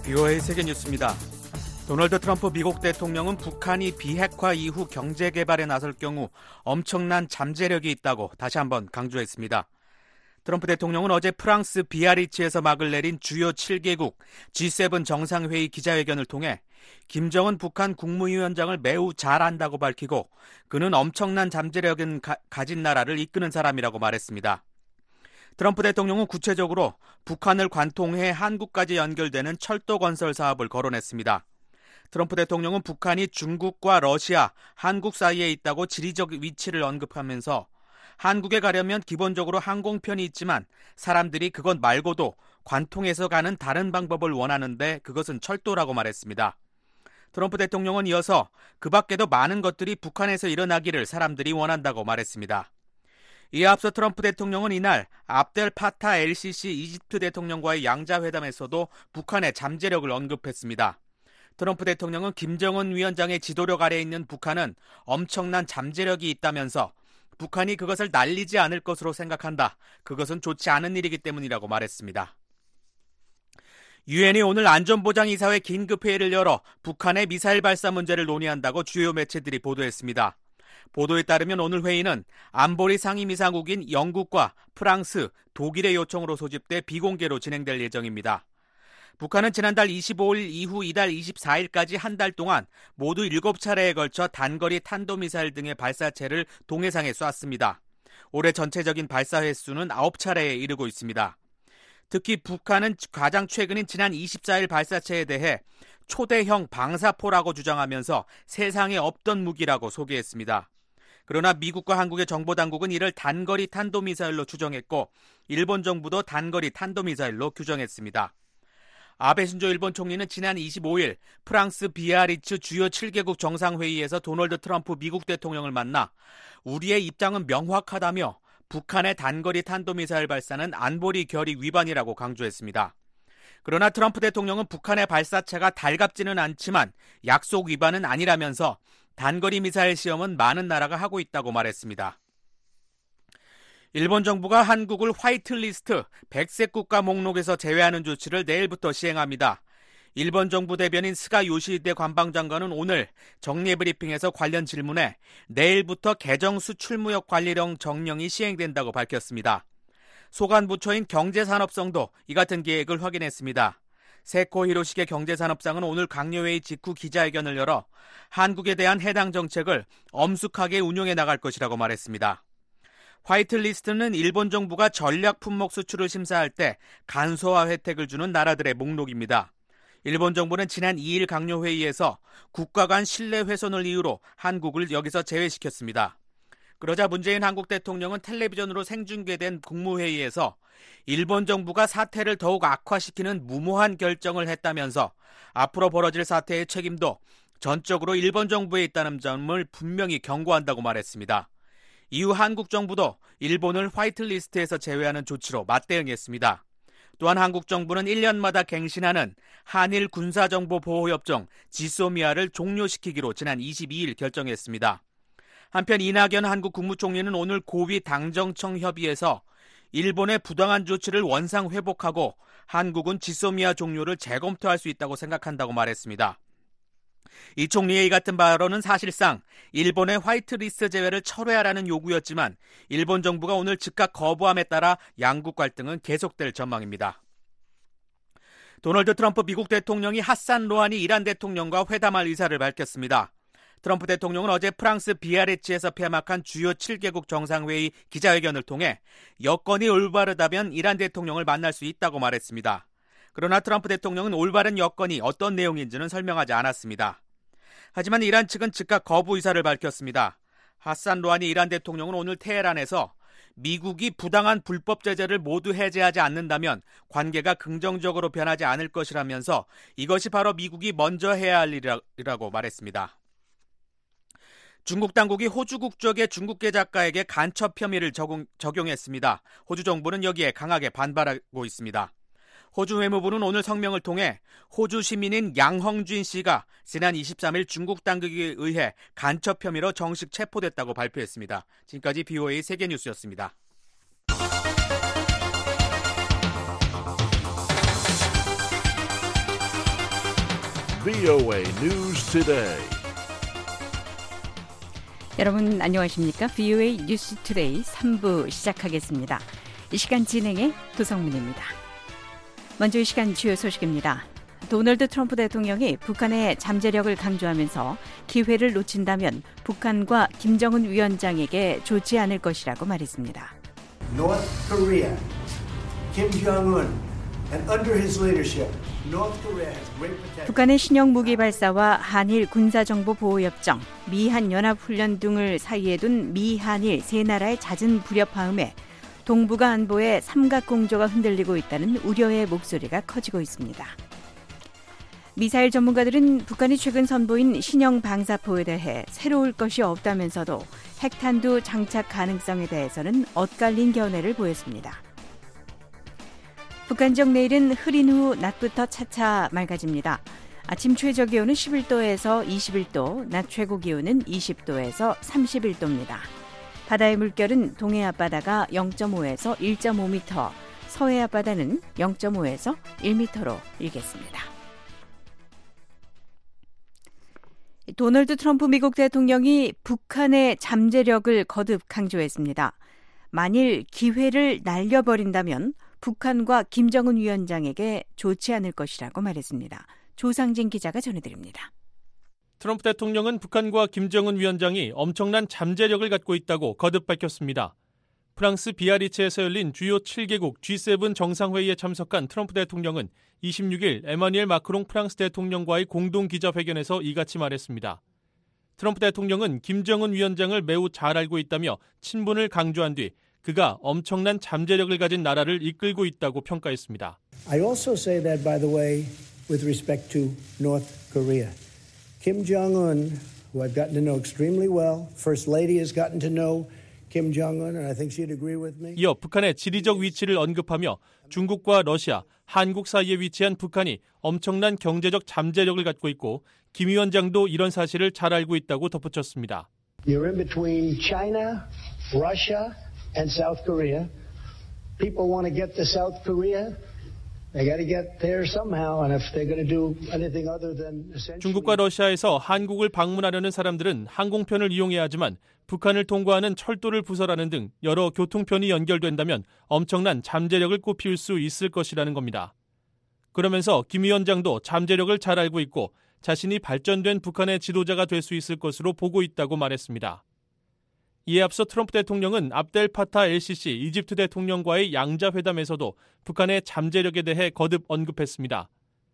BOA 세계뉴스입니다. 도널드 트럼프 미국 대통령은 북한이 비핵화 이후 경제개발에 나설 경우 엄청난 잠재력이 있다고 다시 한번 강조했습니다. 트럼프 대통령은 어제 프랑스 비아리츠에서 막을 내린 주요 7개국 G7 정상회의 기자회견을 통해 김정은 북한 국무위원장을 매우 잘 안다고 밝히고 그는 엄청난 잠재력을 가진 나라를 이끄는 사람이라고 말했습니다. 트럼프 대통령은 구체적으로 북한을 관통해 한국까지 연결되는 철도 건설 사업을 거론했습니다. 트럼프 대통령은 북한이 중국과 러시아, 한국 사이에 있다고 지리적 위치를 언급하면서 한국에 가려면 기본적으로 항공편이 있지만 사람들이 그것 말고도 관통해서 가는 다른 방법을 원하는데 그것은 철도라고 말했습니다. 트럼프 대통령은 이어서 그 밖에도 많은 것들이 북한에서 일어나기를 사람들이 원한다고 말했습니다. 이에 앞서 트럼프 대통령은 이날 압델 파타 LCC 이집트 대통령과의 양자회담에서도 북한의 잠재력을 언급했습니다. 트럼프 대통령은 김정은 위원장의 지도력 아래에 있는 북한은 엄청난 잠재력이 있다면서 북한이 그것을 날리지 않을 것으로 생각한다. 그것은 좋지 않은 일이기 때문이라고 말했습니다. 유엔이 오늘 안전보장이사회 긴급회의를 열어 북한의 미사일 발사 문제를 논의한다고 주요 매체들이 보도했습니다. 보도에 따르면 오늘 회의는 안보리 상임이사국인 영국과 프랑스, 독일의 요청으로 소집돼 비공개로 진행될 예정입니다. 북한은 지난달 25일 이후 이달 24일까지 한 달 동안 모두 7차례에 걸쳐 단거리 탄도미사일 등의 발사체를 동해상에 쐈습니다. 올해 전체적인 발사 횟수는 9차례에 이르고 있습니다. 특히 북한은 가장 최근인 지난 24일 발사체에 대해 초대형 방사포라고 주장하면서 세상에 없던 무기라고 소개했습니다. 그러나 미국과 한국의 정보당국은 이를 단거리 탄도미사일로 추정했고 일본 정부도 단거리 탄도미사일로 규정했습니다. 아베 신조 일본 총리는 지난 25일 프랑스 비아리츠 주요 7개국 정상회의에서 도널드 트럼프 미국 대통령을 만나 우리의 입장은 명확하다며 북한의 단거리 탄도미사일 발사는 안보리 결의 위반이라고 강조했습니다. 그러나 트럼프 대통령은 북한의 발사체가 달갑지는 않지만 약속 위반은 아니라면서 단거리 미사일 시험은 많은 나라가 하고 있다고 말했습니다. 일본 정부가 한국을 화이트리스트, 백색 국가 목록에서 제외하는 조치를 내일부터 시행합니다. 일본 정부 대변인 스가 요시히데 관방장관은 오늘 정례 브리핑에서 관련 질문에 내일부터 개정 수출무역 관리령 정령이 시행된다고 밝혔습니다. 소관부처인 경제산업성도 이 같은 계획을 확인했습니다. 세코 히로시게 경제산업상은 오늘 강요회의 직후 기자회견을 열어 한국에 대한 해당 정책을 엄숙하게 운용해 나갈 것이라고 말했습니다. 화이트리스트는 일본 정부가 전략 품목 수출을 심사할 때 간소화 혜택을 주는 나라들의 목록입니다. 일본 정부는 지난 2일 강요회의에서 국가 간 신뢰 훼손을 이유로 한국을 여기서 제외시켰습니다. 그러자 문재인 한국 대통령은 텔레비전으로 생중계된 국무회의에서 일본 정부가 사태를 더욱 악화시키는 무모한 결정을 했다면서 앞으로 벌어질 사태의 책임도 전적으로 일본 정부에 있다는 점을 분명히 경고한다고 말했습니다. 이후 한국 정부도 일본을 화이트리스트에서 제외하는 조치로 맞대응했습니다. 또한 한국 정부는 1년마다 갱신하는 한일 군사정보보호협정 지소미아를 종료시키기로 지난 22일 결정했습니다. 한편 이낙연 한국 국무총리는 오늘 고위 당정청 협의에서 일본의 부당한 조치를 원상 회복하고 한국은 지소미아 종료를 재검토할 수 있다고 생각한다고 말했습니다. 이 총리의 이 같은 발언은 사실상 일본의 화이트리스트 제외를 철회하라는 요구였지만 일본 정부가 오늘 즉각 거부함에 따라 양국 갈등은 계속될 전망입니다. 도널드 트럼프 미국 대통령이 하산 로하니 이란 대통령과 회담할 의사를 밝혔습니다. 트럼프 대통령은 어제 프랑스 비아레츠에서 폐막한 주요 7개국 정상회의 기자회견을 통해 여건이 올바르다면 이란 대통령을 만날 수 있다고 말했습니다. 그러나 트럼프 대통령은 올바른 여건이 어떤 내용인지는 설명하지 않았습니다. 하지만 이란 측은 즉각 거부 의사를 밝혔습니다. 하산 로하니 이란 대통령은 오늘 테헤란에서 미국이 부당한 불법 제재를 모두 해제하지 않는다면 관계가 긍정적으로 변하지 않을 것이라면서 이것이 바로 미국이 먼저 해야 할 일이라고 말했습니다. 중국 당국이 호주 국적의 중국계 작가에게 간첩 혐의를 적용했습니다. 호주 정부는 여기에 강하게 반발하고 있습니다. 호주 외무부는 오늘 성명을 통해 호주 시민인 양헝쥔 씨가 지난 23일 중국 당국에 의해 간첩 혐의로 정식 체포됐다고 발표했습니다. 지금까지 BOA 세계뉴스였습니다. VOA News Today. 여러분 안녕하십니까? VOA 뉴스 투데이 3부 시작하겠습니다. 이 시간 진행의 도성문입니다. 먼저 이 시간 주요 소식입니다. 도널드 트럼프 대통령이 북한의 잠재력을 강조하면서 기회를 놓친다면 북한과 김정은 위원장에게 좋지 않을 것이라고 말했습니다. North Korea, Kim Jong-un, and under his leadership, North Korea has great potential. 북한의 신형 무기 발사와 한일 군사정보 보호협정, 미한 연합훈련 등을 사이에 둔 미한일 세 나라의 잦은 불협화음에 동북아 안보의 삼각공조가 흔들리고 있다는 우려의 목소리가 커지고 있습니다. 미사일 전문가들은 북한이 최근 선보인 신형 방사포에 대해 새로울 것이 없다면서도 핵탄두 장착 가능성에 대해서는 엇갈린 견해를 보였습니다. 북한 지역 내일은 흐린 후 낮부터 차차 맑아집니다. 아침 최저 기온은 11도에서 21도, 낮 최고 기온은 20도에서 31도입니다. 바다의 물결은 동해 앞바다가 0.5에서 1.5m, 서해 앞바다는 0.5에서 1m로 일겠습니다. 도널드 트럼프 미국 대통령이 북한의 잠재력을 거듭 강조했습니다. 만일 기회를 날려버린다면 북한과 김정은 위원장에게 좋지 않을 것이라고 말했습니다. 조상진 기자가 전해드립니다. 트럼프 대통령은 북한과 김정은 위원장이 엄청난 잠재력을 갖고 있다고 거듭 밝혔습니다. 프랑스 비아리츠에서 열린 주요 7개국 G7 정상회의에 참석한 트럼프 대통령은 26일 에마뉘엘 마크롱 프랑스 대통령과의 공동 기자회견에서 이같이 말했습니다. 트럼프 대통령은 김정은 위원장을 매우 잘 알고 있다며 친분을 강조한 뒤 그가 엄청난 잠재력을 가진 나라를 이끌고 있다고 평가했습니다. I also say that, by the way, with respect to North Korea. Kim Jong-un, who I've gotten to know extremely well, First Lady has gotten to know Kim Jong-un, and I think she'd agree with me. 이어 북한의 지리적 위치를 언급하며 중국과 러시아, 한국 사이에 위치한 북한이 엄청난 경제적 잠재력을 갖고 있고 김 위원장도 이런 사실을 잘 알고 있다고 덧붙였습니다. You're in between China, Russia, and South Korea. People want to get to South Korea. They got to get there somehow, and if they're going to do anything other than essentially... 중국과 러시아에서 한국을 방문하려는 사람들은 항공편을 이용해야 하지만 북한을 통과하는 철도를 부설하는 등 여러 교통편이 연결된다면 엄청난 잠재력을 꽃피울 수 있을 것이라는 겁니다. 그러면서 김 위원장도 잠재력을 잘 알고 있고 자신이 발전된 북한의 지도자가 될 수 있을 것으로 보고 있다고 말했습니다. 이에 앞서 트럼프 대통령은 압델 파타 엘시시 이집트 대통령과의 양자회담에서도 북한의 잠재력에 대해 거듭 언급했습니다.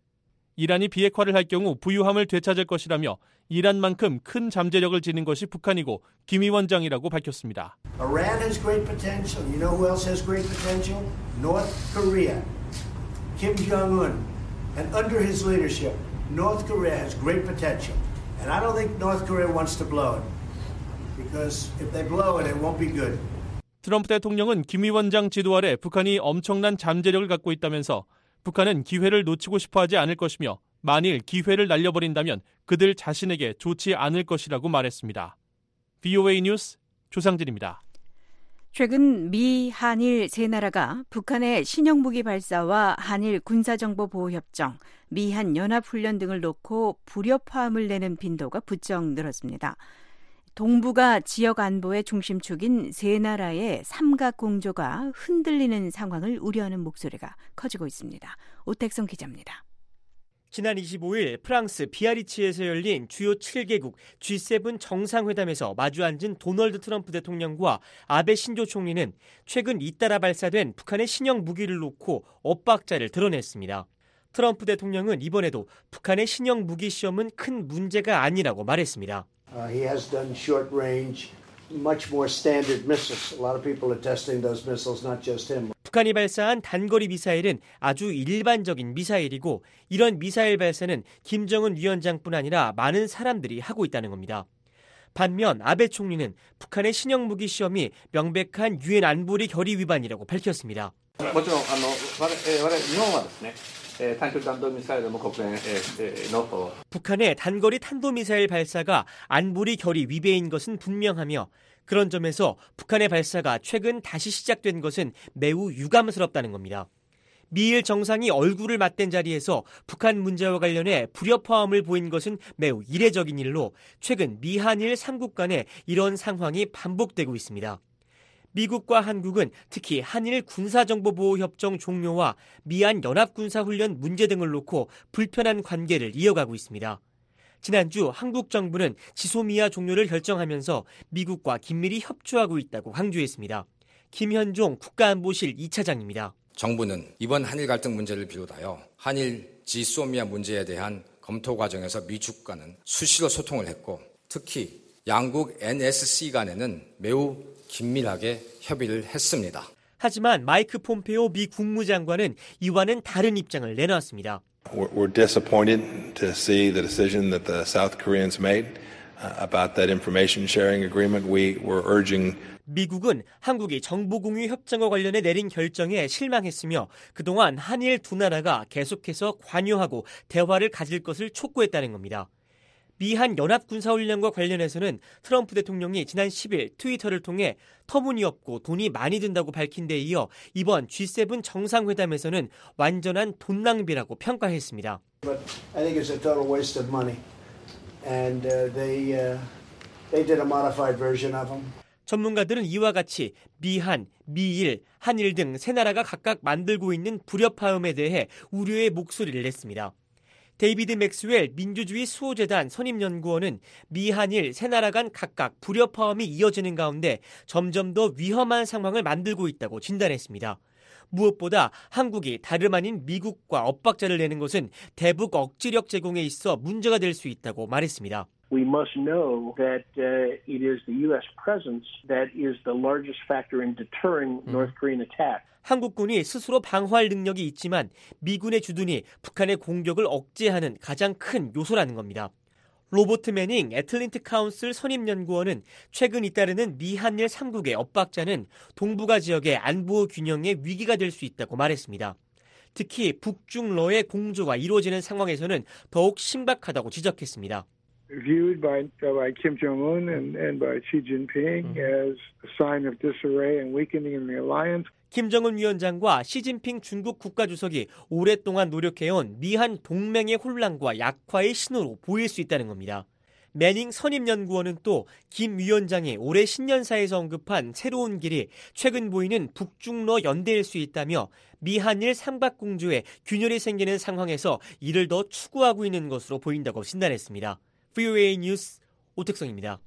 이란이 비핵화를 할 경우 부유함을 되찾을 것이라며 이란만큼 큰 잠재력을 지닌 것이 북한이고 김 위원장이라고 밝혔습니다. Iran has great potential. You know who else has great potential? North Korea. Kim Jong-un. And under his leadership, North Korea has great potential. And I don't think North Korea wants to blow it. Because if they blow it, it won't be good. 트럼프 대통령은 김 위원장 지도 아래 북한이 엄청난 잠재력을 갖고 있다면서 북한은 기회를 놓치고 싶어하지 않을 것이며 만일 기회를 날려버린다면 그들 자신에게 좋지 않을 것이라고 말했습니다. VOA 뉴스 조상진입니다. 최근 미, 한일 세 나라가 북한의 신형 무기 발사와 한일 군사정보보호협정, 미한 연합훈련 등을 놓고 불협화음을 내는 빈도가 부쩍 늘었습니다. 동북아 지역 안보의 중심축인 세 나라의 삼각공조가 흔들리는 상황을 우려하는 목소리가 커지고 있습니다. 오택성 기자입니다. 지난 25일 프랑스 비아리츠에서 열린 주요 7개국 G7 정상회담에서 마주 앉은 도널드 트럼프 대통령과 아베 신조 총리는 최근 잇따라 발사된 북한의 신형 무기를 놓고 엇박자를 드러냈습니다. 트럼프 대통령은 이번에도 북한의 신형 무기 시험은 큰 문제가 아니라고 말했습니다. He has done short range, much more standard missiles. A lot of people are testing those missiles, not just him. 북한이 발사한 단거리 미사일은 아주 일반적인 미사일이고 이런 미사일 발사는 김정은 위원장뿐 아니라 많은 사람들이 하고 있다는 겁니다. 반면 아베 총리는 북한의 신형 무기 시험이 명백한 유엔 안보리 결의 위반이라고 밝혔습니다. もちろん日本はですね 탄도미사일 국내の 북한의 단거리 탄도미사일 발사가 안보리 결의 위배인 것은 분명하며 그런 점에서 북한의 발사가 최근 다시 시작된 것은 매우 유감스럽다는 겁니다. 미일 정상이 얼굴을 맞댄 자리에서 북한 문제와 관련해 불협화음을 보인 것은 매우 이례적인 일로 최근 미한일 3국 간에 이런 상황이 반복되고 있습니다. 미국과 한국은 특히 한일 군사정보보호협정 종료와 미한 연합군사훈련 문제 등을 놓고 불편한 관계를 이어가고 있습니다. 지난주 한국 정부는 지소미아 종료를 결정하면서 미국과 긴밀히 협조하고 있다고 강조했습니다. 김현종 국가안보실 2차장입니다. 정부는 이번 한일 갈등 문제를 비롯하여 한일 지소미아 문제에 대한 검토 과정에서 미축과는 수시로 소통을 했고 특히 양국 NSC 간에는 매우 긴밀하게 협의를 했습니다. 하지만 마이크 폼페오 미 국무장관은 이와는 다른 입장을 내놨습니다. We're disappointed to see the decision that the South Koreans made about that information sharing agreement. We were urging 미국은 한국이 정보공유 협정과 관련해 내린 결정에 실망했으며 그동안 한일 두 나라가 계속해서 관여하고 대화를 가질 것을 촉구했다는 겁니다. 미한 연합군사훈련과 관련해서는 트럼프 대통령이 지난 10일 트위터를 통해 터무니없고 돈이 많이 든다고 밝힌 데 이어 이번 G7 정상회담에서는 완전한 돈 낭비라고 평가했습니다. But I think it's a total waste of money. And they did a modified version of them. 전문가들은 이와 같이 미한, 미일, 한일 등 세 나라가 각각 만들고 있는 불협화음에 대해 우려의 목소리를 냈습니다. 데이비드 맥스웰 민주주의 수호재단 선임연구원은 미한일 세 나라 간 각각 불협화음이 이어지는 가운데 점점 더 위험한 상황을 만들고 있다고 진단했습니다. 무엇보다 한국이 다름 아닌 미국과 엇박자를 내는 것은 대북 억지력 제공에 있어 문제가 될 수 있다고 말했습니다. We must know that it is the U.S. presence that is the largest factor in deterring North Korean attack. 한국군이 스스로 방어할 능력이 있지만 미군의 주둔이 북한의 공격을 억제하는 가장 큰 요소라는 겁니다. 로버트 매닝 애틀랜틱 카운슬 선임연구원은 최근 잇따르는 미한일 3국의 엇박자는 동북아 지역의 안보 균형에 위기가 될 수 있다고 말했습니다. 특히 북중러의 공조가 이루어지는 상황에서는 더욱 심각하다고 지적했습니다. Viewed by Kim Jong-un and by Xi Jinping as a sign of disarray and weakening in the alliance. 김정은 위원장과 시진핑 중국 국가주석이 오랫동안 노력해온 미한 동맹의 혼란과 약화의 신호로 보일 수 있다는 겁니다. 매닝 선임연구원은 또 김 위원장이 올해 신년사에서 언급한 새로운 길이 최근 보이는 북중러 연대일 수 있다며 미한일 삼각공조에 균열이 생기는 상황에서 이를 더 추구하고 있는 것으로 보인다고 진단했습니다. VOA 뉴스 오택성입니다.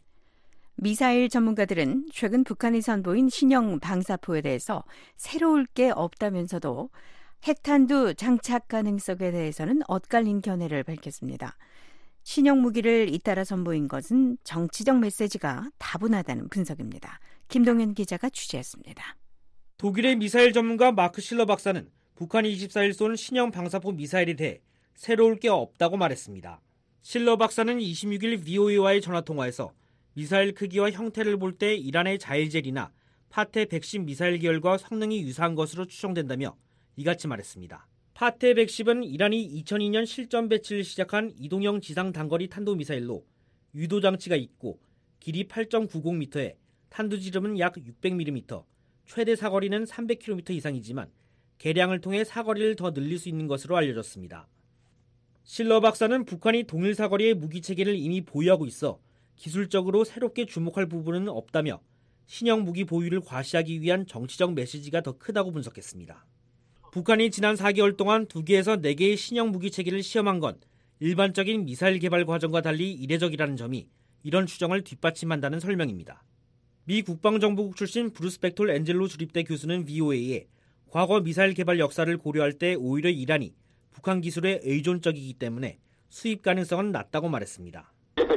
미사일 전문가들은 최근 북한이 선보인 신형 방사포에 대해서 새로울 게 없다면서도 핵탄두 장착 가능성에 대해서는 엇갈린 견해를 밝혔습니다. 신형 무기를 잇따라 선보인 것은 정치적 메시지가 다분하다는 분석입니다. 김동현 기자가 취재했습니다. 독일의 미사일 전문가 마크 실러 박사는 북한이 24일 쏜 신형 방사포 미사일에 대해 새로울 게 없다고 말했습니다. 실러 박사는 26일 VOA와의 전화통화에서 미사일 크기와 형태를 볼 때 이란의 자일젤이나 파테 110 미사일 계열과 성능이 유사한 것으로 추정된다며 이같이 말했습니다. 파테 110은 이란이 2002년 실전 배치를 시작한 이동형 지상 단거리 탄도미사일로 유도 장치가 있고 길이 8.90m에 탄두 지름은 약 600mm, 최대 사거리는 300km 이상이지만 개량을 통해 사거리를 더 늘릴 수 있는 것으로 알려졌습니다. 실러 박사는 북한이 동일 사거리의 무기 체계를 이미 보유하고 있어 기술적으로 새롭게 주목할 부분은 없다며 신형 무기 보유를 과시하기 위한 정치적 메시지가 더 크다고 분석했습니다. 북한이 지난 4개월 동안 2개에서 4개의 신형 무기 체계를 시험한 건 일반적인 미사일 개발 과정과 달리 이례적이라는 점이 이런 추정을 뒷받침한다는 설명입니다. 미 국방정보국 출신 브루스 백톨 앤젤로 주립대 교수는 VOA에 과거 미사일 개발 역사를 고려할 때 오히려 이란이 북한 기술에 의존적이기 때문에 수입 가능성은 낮다고 말했습니다.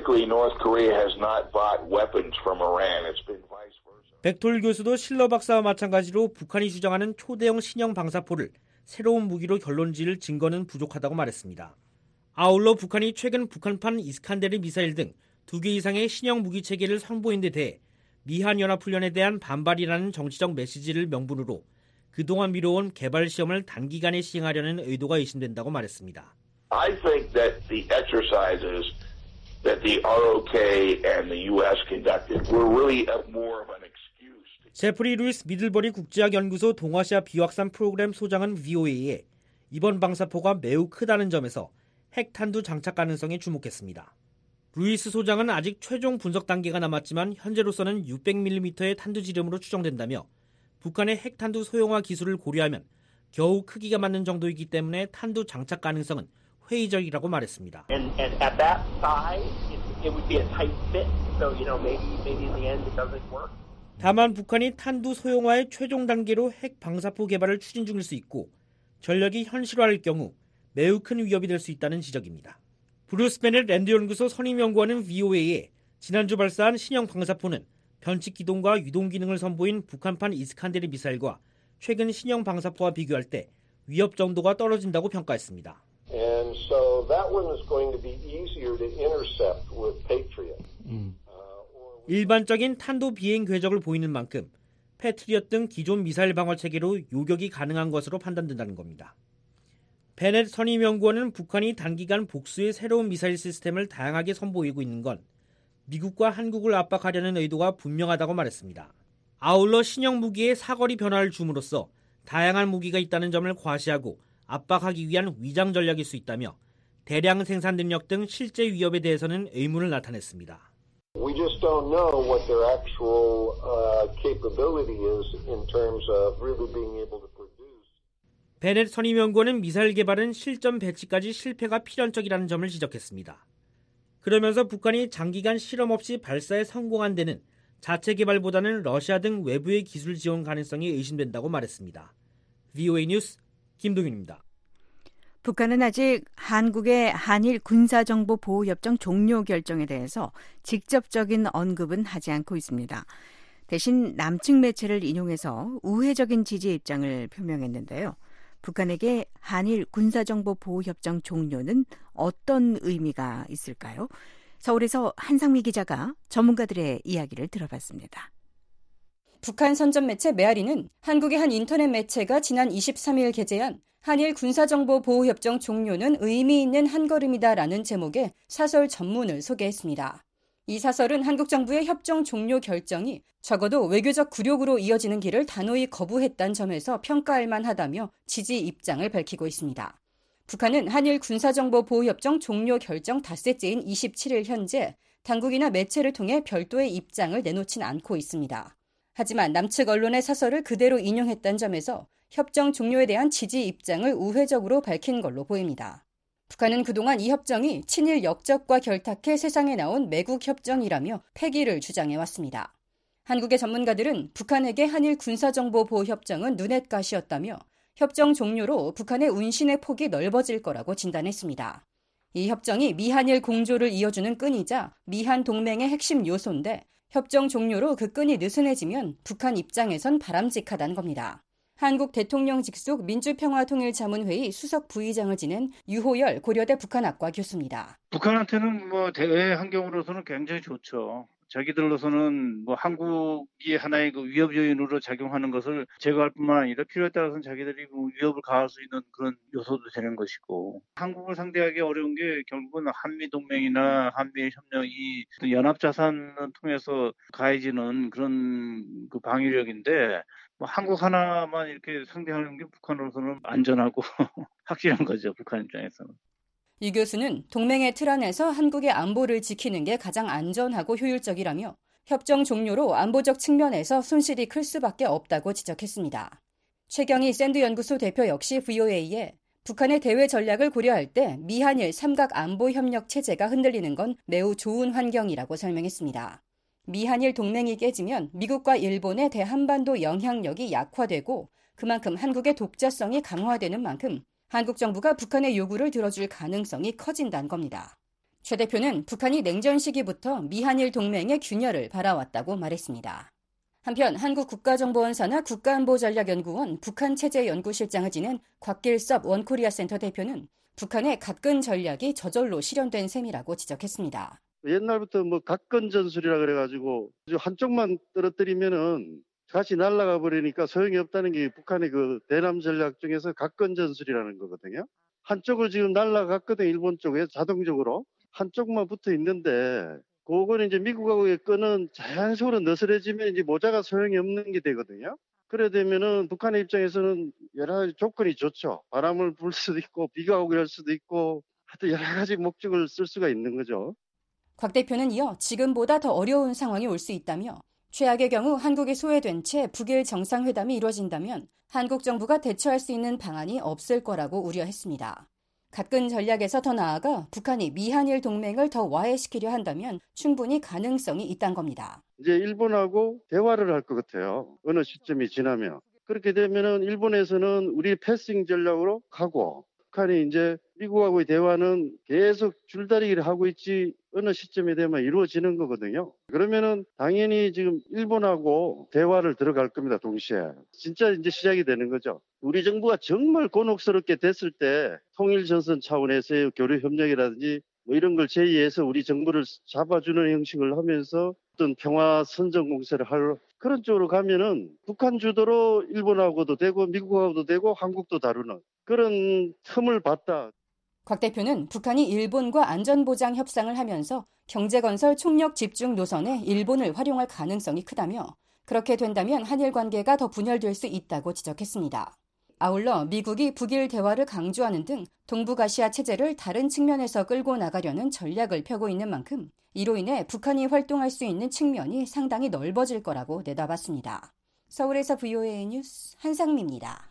백톨 교수도 실러 박사와 마찬가지로 북한이 주장하는 초대형 신형 방사포를 새로운 무기로 결론지을 증거는 부족하다고 말했습니다. 아울러 북한이 최근 북한판 이스칸데르 미사일 등 2개 이상의 신형 무기 체계를 선보인 데 대해 미한연합훈련에 대한 반발이라는 정치적 메시지를 명분으로 그동안 미뤄온 개발 시험을 단기간에 시행하려는 의도가 의심된다고 말했습니다. I think that the exercises that the ROK and the U.S. conducted were really more of an excuse. 제프리 루이스 미들버리 국제학연구소 동아시아 비확산 프로그램 소장은 VOA에 이번 방사포가 매우 크다는 점에서 핵탄두 장착 가능성에 주목했습니다. 루이스 소장은 아직 최종 분석 단계가 남았지만 현재로서는 600mm의 탄두 지름으로 추정된다며 북한의 핵탄두 소형화 기술을 고려하면 겨우 크기가 맞는 정도이기 때문에 탄두 장착 가능성은 회의적이라고 말했습니다. And at that size, it would be a tight fit. So, maybe in the end it doesn't work. 다만 북한이 탄두 소형화의 최종 단계로 핵 방사포 개발을 추진 중일 수 있고 전력이 현실화할 경우 매우 큰 위협이 될 수 있다는 지적입니다. 브루스 베넷 랜드 연구소 선임연구원은 VOA에 지난주 발사한 신형 방사포는 변칙 기동과 유동 기능을 선보인 북한판 이스칸데르 미사일과 최근 신형 방사포와 비교할 때 위협 정도가 떨어진다고 평가했습니다. And so that one is going to be easier to intercept with Patriot. 일반적인 탄도 비행 궤적을 보이는 만큼 패트리엇 등 기존 미사일 방어 체계로 요격이 가능한 것으로 판단된다는 겁니다. 베넷 선임연구원은 북한이 단기간 복수의 새로운 미사일 시스템을 다양하게 선보이고 있는 건 미국과 한국을 압박하려는 의도가 분명하다고 말했습니다. 아울러 신형 무기에 사거리 변화를 줌으로써 다양한 무기가 있다는 점을 과시하고 압박하기 위한 위장 전략일 수 있다며 대량 생산 능력 등 실제 위협에 대해서는 의문을 나타냈습니다. We just don't know what their actual capability is in terms of really being able to produce. 베넷 선임연구원은 미사일 개발은 실전 배치까지 실패가 필연적이라는 점을 지적했습니다. 그러면서 북한이 장기간 실험 없이 발사에 성공한 데는 자체 개발보다는 러시아 등 외부의 기술 지원 가능성이 의심된다고 말했습니다. VOA 뉴스 김동윤입니다. 북한은 아직 한국의 한일 군사정보보호협정 종료 결정에 대해서 직접적인 언급은 하지 않고 있습니다. 대신 남측 매체를 인용해서 우회적인 지지 입장을 표명했는데요. 북한에게 한일 군사정보보호협정 종료는 어떤 의미가 있을까요? 서울에서 한상미 기자가 전문가들의 이야기를 들어봤습니다. 북한 선전 매체 메아리는 한국의 한 인터넷 매체가 지난 23일 게재한 한일 군사정보보호협정 종료는 의미 있는 한걸음이다라는 제목의 사설 전문을 소개했습니다. 이 사설은 한국 정부의 협정 종료 결정이 적어도 외교적 굴욕으로 이어지는 길을 단호히 거부했다는 점에서 평가할 만하다며 지지 입장을 밝히고 있습니다. 북한은 한일 군사정보보호협정 종료 결정 닷새째인 27일 현재 당국이나 매체를 통해 별도의 입장을 내놓진 않고 있습니다. 하지만 남측 언론의 사설을 그대로 인용했다는 점에서 협정 종료에 대한 지지 입장을 우회적으로 밝힌 걸로 보입니다. 북한은 그동안 이 협정이 친일 역적과 결탁해 세상에 나온 매국 협정이라며 폐기를 주장해왔습니다. 한국의 전문가들은 북한에게 한일 군사정보보호협정은 눈엣가시였다며 협정 종료로 북한의 운신의 폭이 넓어질 거라고 진단했습니다. 이 협정이 미한일 공조를 이어주는 끈이자 미한 동맹의 핵심 요소인데 협정 종료로 그 끈이 느슨해지면 북한 입장에선 바람직하다는 겁니다. 한국 대통령 직속 민주평화통일자문회의 수석 부의장을 지낸 유호열 고려대 북한학과 교수입니다. 북한한테는 대외 환경으로서는 굉장히 좋죠. 자기들로서는 한국이 하나의 위협 요인으로 작용하는 것을 제거할 뿐만 아니라 필요에 따라서는 자기들이 위협을 가할 수 있는 그런 요소도 되는 것이고, 한국을 상대하기 어려운 게 결국은 한미동맹이나 한미협력이 연합자산을 통해서 가해지는 그런 방위력인데, 한국 하나만 이렇게 상대하는 게 북한으로서는 안전하고 확실한 거죠, 북한 입장에서는. 이 교수는 동맹의 틀 안에서 한국의 안보를 지키는 게 가장 안전하고 효율적이라며 협정 종료로 안보적 측면에서 손실이 클 수밖에 없다고 지적했습니다. 최경희 샌드 연구소 대표 역시 VOA에 북한의 대외 전략을 고려할 때 미한일 삼각 안보 협력 체제가 흔들리는 건 매우 좋은 환경이라고 설명했습니다. 미한일 동맹이 깨지면 미국과 일본의 대한반도 영향력이 약화되고 그만큼 한국의 독자성이 강화되는 만큼 한국 정부가 북한의 요구를 들어줄 가능성이 커진다는 겁니다. 최 대표는 북한이 냉전 시기부터 미한일 동맹의 균열을 바라왔다고 말했습니다. 한편 한국국가정보원사나 국가안보전략연구원 북한체제연구실장을 지낸 곽길섭 원코리아 센터 대표는 북한의 각근 전략이 저절로 실현된 셈이라고 지적했습니다. 옛날부터 각근 전술이라 그래가지고 한쪽만 떨어뜨리면은 다시 날아가 버리니까 소용이 없다는 게 북한의 대남 전략 중에서 각근 전술이라는 거거든요. 한쪽을 지금 날아갔거든, 일본 쪽에 자동적으로. 한쪽만 붙어 있는데 그거는 이제 미국하고의 끈은 자연적으로 너스레지면 이제 모자가 소용이 없는 게 되거든요. 그래 되면은 북한의 입장에서는 여러 가지 조건이 좋죠. 바람을 불 수도 있고 비가 오게 할 수도 있고 하여튼 여러 가지 목적을 쓸 수가 있는 거죠. 곽 대표는 이어 지금보다 더 어려운 상황이 올 수 있다며 최악의 경우 한국이 소외된 채 북일 정상회담이 이뤄진다면 한국 정부가 대처할 수 있는 방안이 없을 거라고 우려했습니다. 각근 전략에서 더 나아가 북한이 미한일 동맹을 더 와해시키려 한다면 충분히 가능성이 있다는 겁니다. 이제 일본하고 대화를 할 것 같아요. 어느 시점이 지나면. 그렇게 되면은 일본에서는 우리 패싱 전략으로 가고 북한이 이제 미국하고의 대화는 계속 줄다리기를 하고 있지 어느 시점에 되면 이루어지는 거거든요. 그러면은 당연히 지금 일본하고 대화를 들어갈 겁니다. 동시에. 진짜 이제 시작이 되는 거죠. 우리 정부가 정말 곤혹스럽게 됐을 때 통일전선 차원에서의 교류 협력이라든지 뭐 이런 걸 제의해서 우리 정부를 잡아주는 형식을 하면서 어떤 평화 선전 공세를 할 그런 쪽으로 가면은 북한 주도로 일본하고도 되고 미국하고도 되고 한국도 다루는 그런 틈을 봤다. 곽 대표는 북한이 일본과 안전보장 협상을 하면서 경제건설 총력 집중 노선에 일본을 활용할 가능성이 크다며 그렇게 된다면 한일 관계가 더 분열될 수 있다고 지적했습니다. 아울러 미국이 북일 대화를 강조하는 등 동북아시아 체제를 다른 측면에서 끌고 나가려는 전략을 펴고 있는 만큼 이로 인해 북한이 활동할 수 있는 측면이 상당히 넓어질 거라고 내다봤습니다. 서울에서 VOA 뉴스 한상미입니다.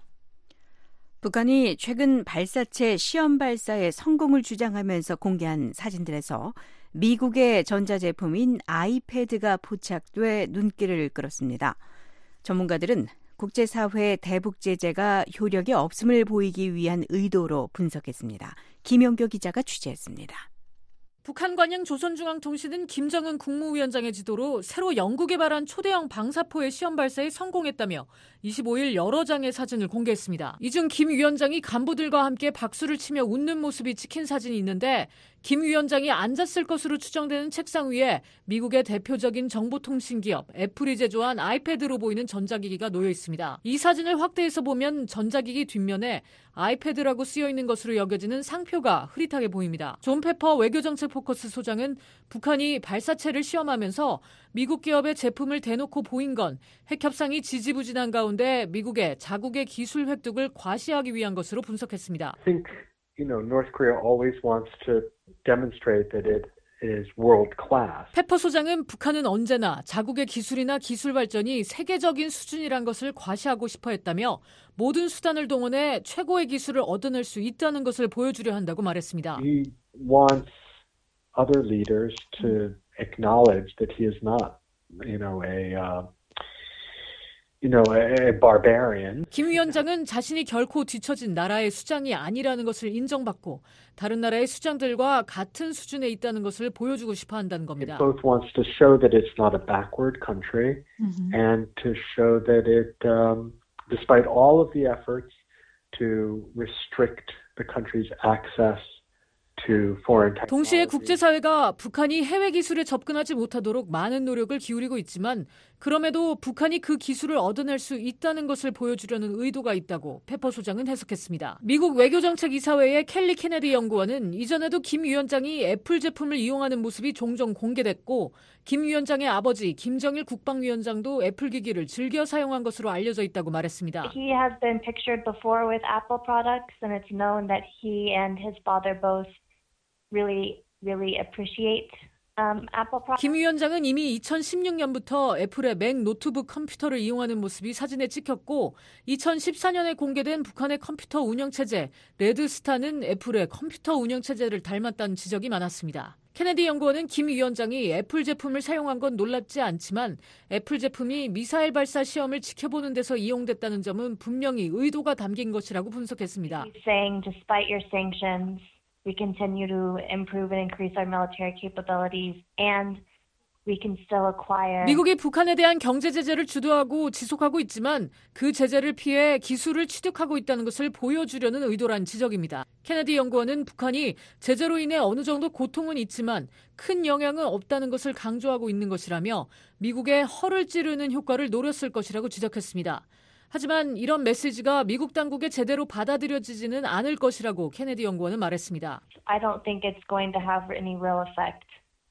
북한이 최근 발사체 시험 발사의 성공을 주장하면서 공개한 사진들에서 미국의 전자제품인 아이패드가 포착돼 눈길을 끌었습니다. 전문가들은 국제사회의 대북 제재가 효력이 없음을 보이기 위한 의도로 분석했습니다. 김영교 기자가 취재했습니다. 북한 관영 조선중앙통신은 김정은 국무위원장의 지도로 새로 연구 개발한 초대형 방사포의 시험 발사에 성공했다며 25일 여러 장의 사진을 공개했습니다. 이 중 김 위원장이 간부들과 함께 박수를 치며 웃는 모습이 찍힌 사진이 있는데 김 위원장이 앉았을 것으로 추정되는 책상 위에 미국의 대표적인 정보통신기업 애플이 제조한 아이패드로 보이는 전자기기가 놓여 있습니다. 이 사진을 확대해서 보면 전자기기 뒷면에 아이패드라고 쓰여 있는 것으로 여겨지는 상표가 흐릿하게 보입니다. 존 페퍼 외교정책 포커스 소장은 북한이 발사체를 시험하면서 미국 기업의 제품을 대놓고 보인 건 핵협상이 지지부진한 가운데 미국의 자국의 기술 획득을 과시하기 위한 것으로 분석했습니다. I think, North Korea always wants to demonstrate that it is world class. 페퍼 소장은 북한은 언제나 자국의 기술이나 기술 발전이 세계적인 수준이란 것을 과시하고 싶어 했다며 모든 수단을 동원해 최고의 기술을 얻어낼 수 있다는 것을 보여주려 한다고 말했습니다. He wants other leaders to acknowledge that he is not, a barbarian. 김 위원장은 자신이 결코 뒤처진 나라의 수장이 아니라는 것을 인정받고 다른 나라의 수장들과 같은 수준에 있다는 것을 보여주고 싶어 한다는 겁니다. It both wants to show that it's not a backward country and to show that it, despite all of the efforts to restrict the country's access 동시에 국제사회가 북한이 해외 기술에 접근하지 못하도록 많은 노력을 기울이고 있지만 그럼에도 북한이 그 기술을 얻어낼 수 있다는 것을 보여주려는 의도가 있다고 페퍼 소장은 해석했습니다. 미국 외교정책이사회의 켈리 케네디 연구원은 이전에도 김 위원장이 애플 제품을 이용하는 모습이 종종 공개됐고 김 위원장의 아버지 김정일 국방위원장도 애플 기기를 즐겨 사용한 것으로 알려져 있다고 말했습니다. He has been pictured before with Apple products and it's known that he and his father both really appreciate Apple products. 김 위원장은 이미 2016년부터 애플의 맥 노트북 컴퓨터를 이용하는 모습이 사진에 찍혔고 2014년에 공개된 북한의 컴퓨터 운영체제 레드스타는 애플의 컴퓨터 운영체제를 닮았다는 지적이 많았습니다. 케네디 연구원은 김 위원장이 애플 제품을 사용한 건 놀랍지 않지만 애플 제품이 미사일 발사 시험을 지켜보는 데서 이용됐다는 점은 분명히 의도가 담긴 것이라고 분석했습니다. He's saying despite your sanctions, we continue to improve and increase our military capabilities and we can still acquire. 미국이 북한에 대한 경제 제재를 주도하고 지속하고 있지만 그 제재를 피해 기술을 취득하고 있다는 것을 보여주려는 의도란 지적입니다. 케네디 연구원은 북한이 제재로 인해 어느 정도 고통은 있지만 큰 영향은 없다는 것을 강조하고 있는 것이라며 미국의 허를 찌르는 효과를 노렸을 것이라고 지적했습니다. 하지만 이런 메시지가 미국 당국에 제대로 받아들여지지는 않을 것이라고 케네디 연구원은 말했습니다. I don't think it's going to have any real effect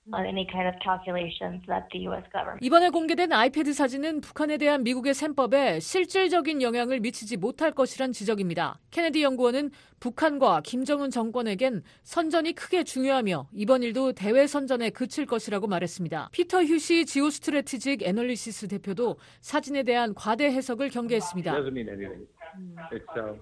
any kind of calculations that the U.S. government. 이번에 공개된 아이패드 사진은 북한에 대한 미국의 셈법에 실질적인 영향을 미치지 못할 것이란 지적입니다. 케네디 연구원은 북한과 김정은 정권에겐 선전이 크게 중요하며 이번 일도 대외 선전에 그칠 것이라고 말했습니다. 피터 휴시 지오스트래티직 애널리시스 대표도 사진에 대한 과대 해석을 경계했습니다. It doesn't mean anything. It's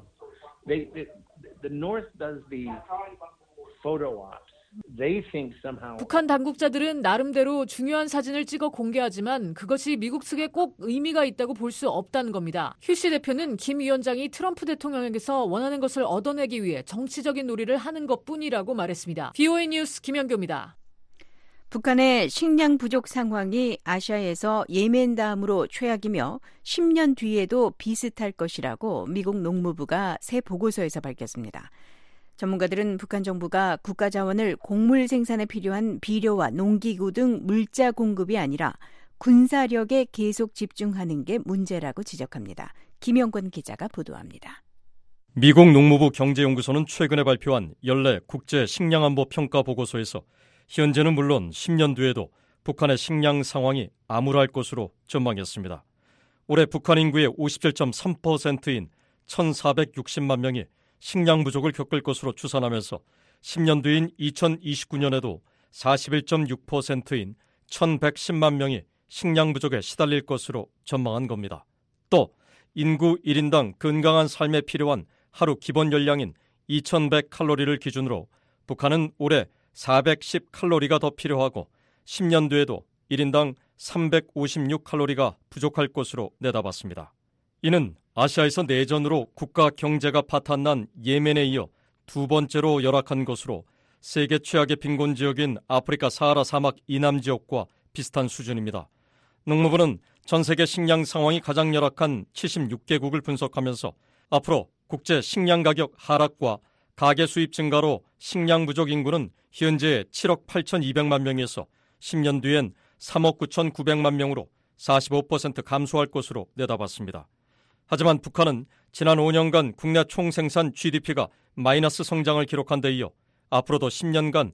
the North does the photo ops. They think somehow. 북한 당국자들은 나름대로 중요한 사진을 찍어 공개하지만 그것이 미국 측에 꼭 의미가 있다고 볼 수 없다는 겁니다. 휴시 대표는 김 위원장이 트럼프 대통령에게서 원하는 것을 얻어내기 위해 정치적인 놀이를 하는 것뿐이라고 말했습니다. VOA 뉴스 김연교입니다. 북한의 식량 부족 상황이 아시아에서 예멘 다음으로 최악이며 10년 뒤에도 비슷할 것이라고 미국 농무부가 새 보고서에서 밝혔습니다. 전문가들은 북한 정부가 국가 자원을 곡물 생산에 필요한 비료와 농기구 등 물자 공급이 아니라 군사력에 계속 집중하는 게 문제라고 지적합니다. 김영권 기자가 보도합니다. 미국 농무부 경제연구소는 최근에 발표한 연례 국제 식량안보 평가 보고서에서 현재는 물론 10년 뒤에도 북한의 식량 상황이 암울할 것으로 전망했습니다. 올해 북한 인구의 57.3%인 1,460만 명이 식량 부족을 겪을 것으로 추산하면서 10년 뒤인 2029년에도 41.6%인 1,110만 명이 식량 부족에 시달릴 것으로 전망한 겁니다. 또 인구 1인당 건강한 삶에 필요한 하루 기본 열량인 2,100칼로리를 기준으로 북한은 올해 410칼로리가 더 필요하고 10년 뒤에도 1인당 356칼로리가 부족할 것으로 내다봤습니다. 이는 아시아에서 내전으로 국가 경제가 파탄난 예멘에 이어 두 번째로 열악한 것으로 세계 최악의 빈곤 지역인 아프리카 사하라 사막 이남 지역과 비슷한 수준입니다. 농무부는 전 세계 식량 상황이 가장 열악한 76개국을 분석하면서 앞으로 국제 식량 가격 하락과 가계 수입 증가로 식량 부족 인구는 현재 7억 8,200만 명에서 10년 뒤엔 3억 9,900만 명으로 45% 감소할 것으로 내다봤습니다. 하지만 북한은 지난 5년간 국내 총생산 GDP가 마이너스 성장을 기록한 데 이어 앞으로도 10년간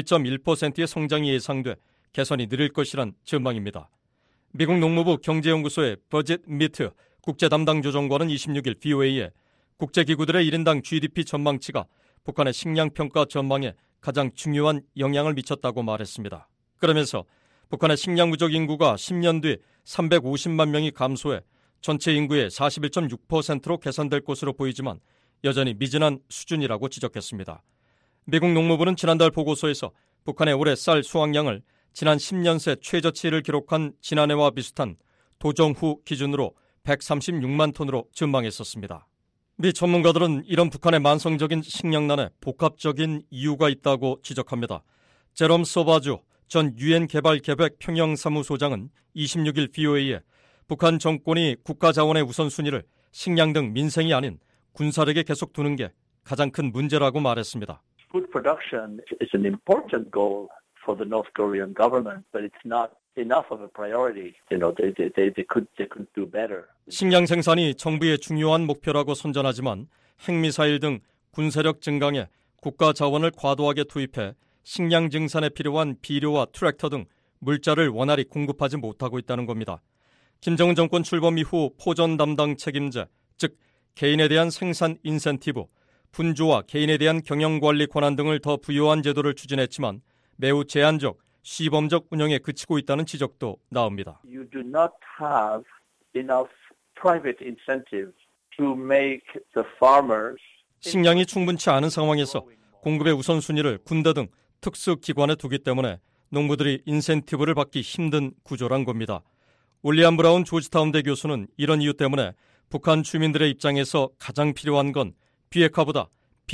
1.1%의 성장이 예상돼 개선이 느릴 것이란 전망입니다. 미국 농무부 경제연구소의 버짓 미트 국제 담당 조정관은 26일 VOA에 국제기구들의 1인당 GDP 전망치가 북한의 식량평가 전망에 가장 중요한 영향을 미쳤다고 말했습니다. 그러면서 북한의 식량 부족 인구가 10년 뒤 350만 명이 감소해 전체 인구의 41.6%로 개선될 것으로 보이지만 여전히 미진한 수준이라고 지적했습니다. 미국 농무부는 지난달 보고서에서 북한의 올해 쌀 수확량을 지난 10년 새 최저치를 기록한 지난해와 비슷한 도정 후 기준으로 136만 톤으로 전망했었습니다. 미 전문가들은 이런 북한의 만성적인 식량난에 복합적인 이유가 있다고 지적합니다. 제롬 소바주 전 유엔 개발계획 평양사무소장은 26일 VOA에 북한 정권이 국가 자원의 우선순위를 식량 등 민생이 아닌 군사력에 계속 두는 게 가장 큰 문제라고 말했습니다. Food production is an important goal for the North Korean government, but it's not enough of a priority. You know, they could do better. 식량 생산이 정부의 중요한 목표라고 선전하지만 핵미사일 등 군사력 증강에 국가 자원을 과도하게 투입해 식량 증산에 필요한 비료와 트랙터 등 물자를 원활히 공급하지 못하고 있다는 겁니다. 김정은 정권 출범 이후 포전 담당 책임자, 즉 개인에 대한 생산 인센티브, 분주와 개인에 대한 경영관리 권한 등을 더 부여한 제도를 추진했지만 매우 제한적, 시범적 운영에 그치고 있다는 지적도 나옵니다. You do not have enough private incentives to make the farmers. 식량이 충분치 않은 상황에서 공급의 우선순위를 군대 등 특수기관에 두기 때문에 농부들이 인센티브를 받기 힘든 구조란 겁니다. 윌리엄 브라운 조지타운대 교수는 이런 이유 때문에 북한 주민들의 입장에서 가장 필요한 건 비핵화보다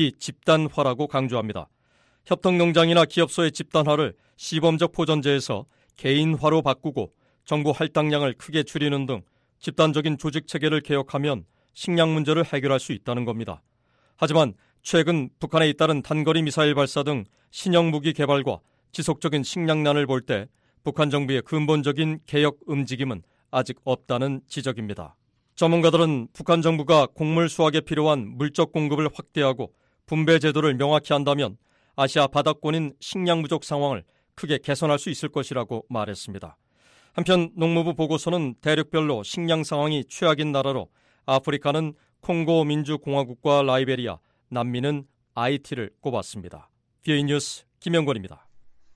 비집단화라고 강조합니다. 협동농장이나 기업소의 집단화를 시범적 포전제에서 개인화로 바꾸고 정부 할당량을 크게 줄이는 등 집단적인 조직체계를 개혁하면 식량 문제를 해결할 수 있다는 겁니다. 하지만 최근 북한에 잇따른 단거리 미사일 발사 등 신형 무기 개발과 지속적인 식량난을 볼 때 북한 정부의 근본적인 개혁 움직임은 아직 없다는 지적입니다. 전문가들은 북한 정부가 곡물 수확에 필요한 물적 공급을 확대하고 분배 제도를 명확히 한다면 아시아 바닥권인 식량 부족 상황을 크게 개선할 수 있을 것이라고 말했습니다. 한편 농무부 보고서는 대륙별로 식량 상황이 최악인 나라로 아프리카는 콩고 민주공화국과 라이베리아, 남미는 아이티를 꼽았습니다. VOA 뉴스 김영권입니다.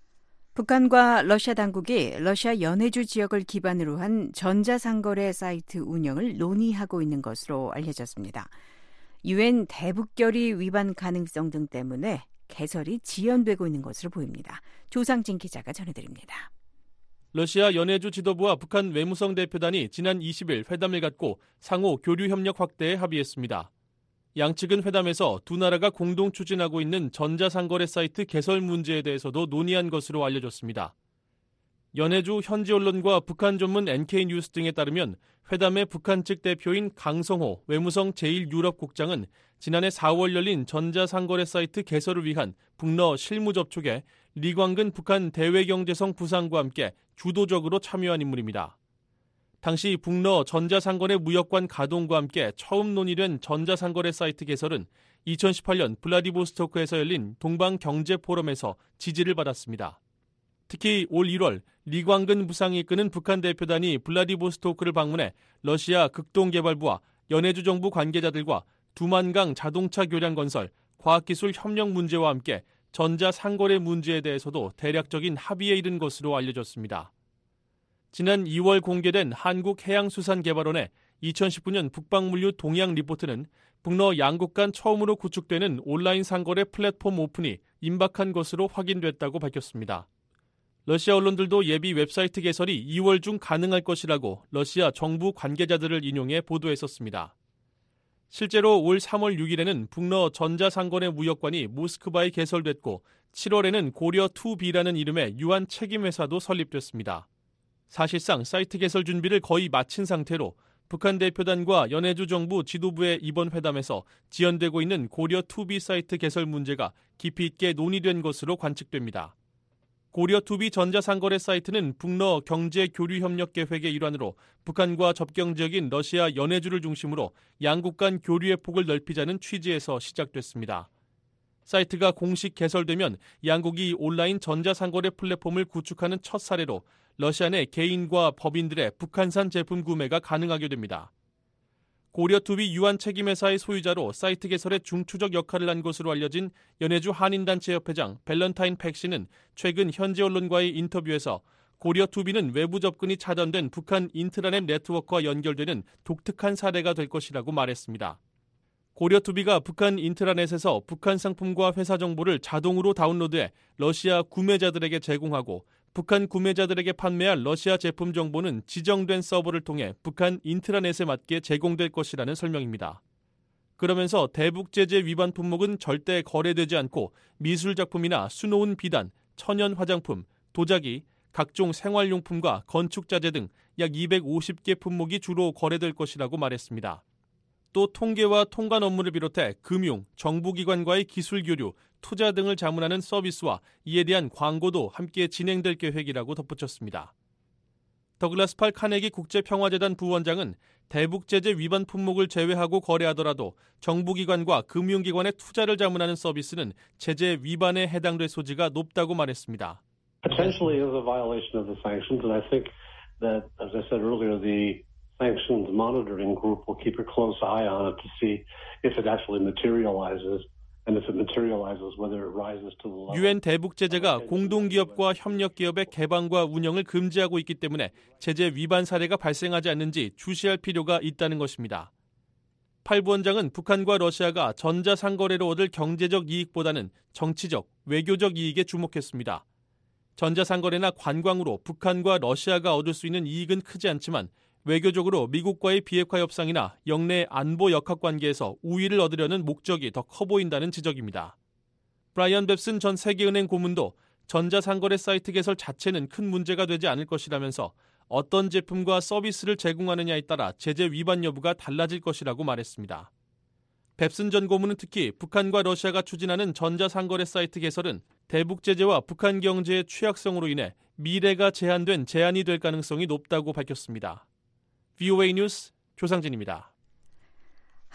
북한과 러시아 당국이 러시아 연해주 지역을 기반으로 한 전자상거래 사이트 운영을 논의하고 있는 것으로 알려졌습니다. 유엔 대북결의 위반 가능성 등 때문에 개설이 지연되고 있는 것으로 보입니다. 조상진 기자가 전해드립니다. 러시아 연해주 지도부와 북한 외무성 대표단이 지난 20일 회담을 갖고 상호 교류 협력 확대에 합의했습니다. 양측은 회담에서 두 나라가 공동 추진하고 있는 전자상거래 사이트 개설 문제에 대해서도 논의한 것으로 알려졌습니다. 연해주 현지 언론과 북한 전문 NK뉴스 등에 따르면 회담의 북한 측 대표인 강성호 외무성 제1유럽국장은 지난해 4월 열린 전자상거래 사이트 개설을 위한 북러 실무 접촉에 리광근 북한 대외경제성 부상과 함께 주도적으로 참여한 인물입니다. 당시 북러 전자상거래 무역관 가동과 함께 처음 논의된 전자상거래 사이트 개설은 2018년 블라디보스토크에서 열린 동방경제포럼에서 지지를 받았습니다. 특히 올 1월 리광근 부상이 이끄는 북한 대표단이 블라디보스토크를 방문해 러시아 극동개발부와 연해주 정부 관계자들과 두만강 자동차 교량 건설, 과학기술 협력 문제와 함께 전자상거래 문제에 대해서도 대략적인 합의에 이른 것으로 알려졌습니다. 지난 2월 공개된 한국해양수산개발원의 2019년 북방물류 동향 리포트는 북러 양국 간 처음으로 구축되는 온라인 상거래 플랫폼 오픈이 임박한 것으로 확인됐다고 밝혔습니다. 러시아 언론들도 예비 웹사이트 개설이 2월 중 가능할 것이라고 러시아 정부 관계자들을 인용해 보도했었습니다. 실제로 올 3월 6일에는 북러 전자상거래 무역관이 모스크바에 개설됐고 7월에는 고려2B라는 이름의 유한 책임회사도 설립됐습니다. 사실상 사이트 개설 준비를 거의 마친 상태로 북한 대표단과 연해주 정부 지도부의 이번 회담에서 지연되고 있는 고려2B 사이트 개설 문제가 깊이 있게 논의된 것으로 관측됩니다. 고려2B 전자상거래 사이트는 북러 경제교류협력계획의 일환으로 북한과 접경 지역인 러시아 연해주를 중심으로 양국 간 교류의 폭을 넓히자는 취지에서 시작됐습니다. 사이트가 공식 개설되면 양국이 온라인 전자상거래 플랫폼을 구축하는 첫 사례로 러시아 내 개인과 법인들의 북한산 제품 구매가 가능하게 됩니다. 고려2B 유한 책임회사의 소유자로 사이트 개설에 중추적 역할을 한 것으로 알려진 연해주 한인단체협회장 밸런타인 팩 씨는 최근 현지 언론과의 인터뷰에서 고려2B는 외부 접근이 차단된 북한 인트라넷 네트워크와 연결되는 독특한 사례가 될 것이라고 말했습니다. 고려2B가 북한 인트라넷에서 북한 상품과 회사 정보를 자동으로 다운로드해 러시아 구매자들에게 제공하고 북한 구매자들에게 판매할 러시아 제품 정보는 지정된 서버를 통해 북한 인트라넷에 맞게 제공될 것이라는 설명입니다. 그러면서 대북 제재 위반 품목은 절대 거래되지 않고 미술 작품이나 수놓은 비단, 천연 화장품, 도자기, 각종 생활용품과 건축자재 등 약 250개 품목이 주로 거래될 것이라고 말했습니다. 또 통계와 통관 업무를 비롯해 금융, 정부기관과의 기술 교류, 투자 등을 자문하는 서비스와 이에 대한 광고도 함께 진행될 계획이라고 덧붙였습니다. 더글라스 팔 카네기 국제평화재단 부원장은 대북 제재 위반 품목을 제외하고 거래하더라도 정부기관과 금융기관의 투자를 자문하는 서비스는 제재 위반에 해당될 소지가 높다고 말했습니다. Potentially is a violation of the sanctions, and I think that, as I said earlier, the sanctions monitoring group will keep a close eye on it to see if it actually materializes. 유엔 대북 제재가 공동기업과 협력기업의 개방과 운영을 금지하고 있기 때문에 제재 위반 사례가 발생하지 않는지 주시할 필요가 있다는 것입니다. 팔 부원장은 북한과 러시아가 전자상거래로 얻을 경제적 이익보다는 정치적, 외교적 이익에 주목했습니다. 전자상거래나 관광으로 북한과 러시아가 얻을 수 있는 이익은 크지 않지만 외교적으로 미국과의 비핵화 협상이나 영내 안보 역학 관계에서 우위를 얻으려는 목적이 더 커 보인다는 지적입니다. 브라이언 뱁슨 전 세계은행 고문도 전자상거래 사이트 개설 자체는 큰 문제가 되지 않을 것이라면서 어떤 제품과 서비스를 제공하느냐에 따라 제재 위반 여부가 달라질 것이라고 말했습니다. 뱁슨 전 고문은 특히 북한과 러시아가 추진하는 전자상거래 사이트 개설은 대북 제재와 북한 경제의 취약성으로 인해 미래가 제한된 제안이 될 가능성이 높다고 밝혔습니다. VOA 뉴스 조상진입니다.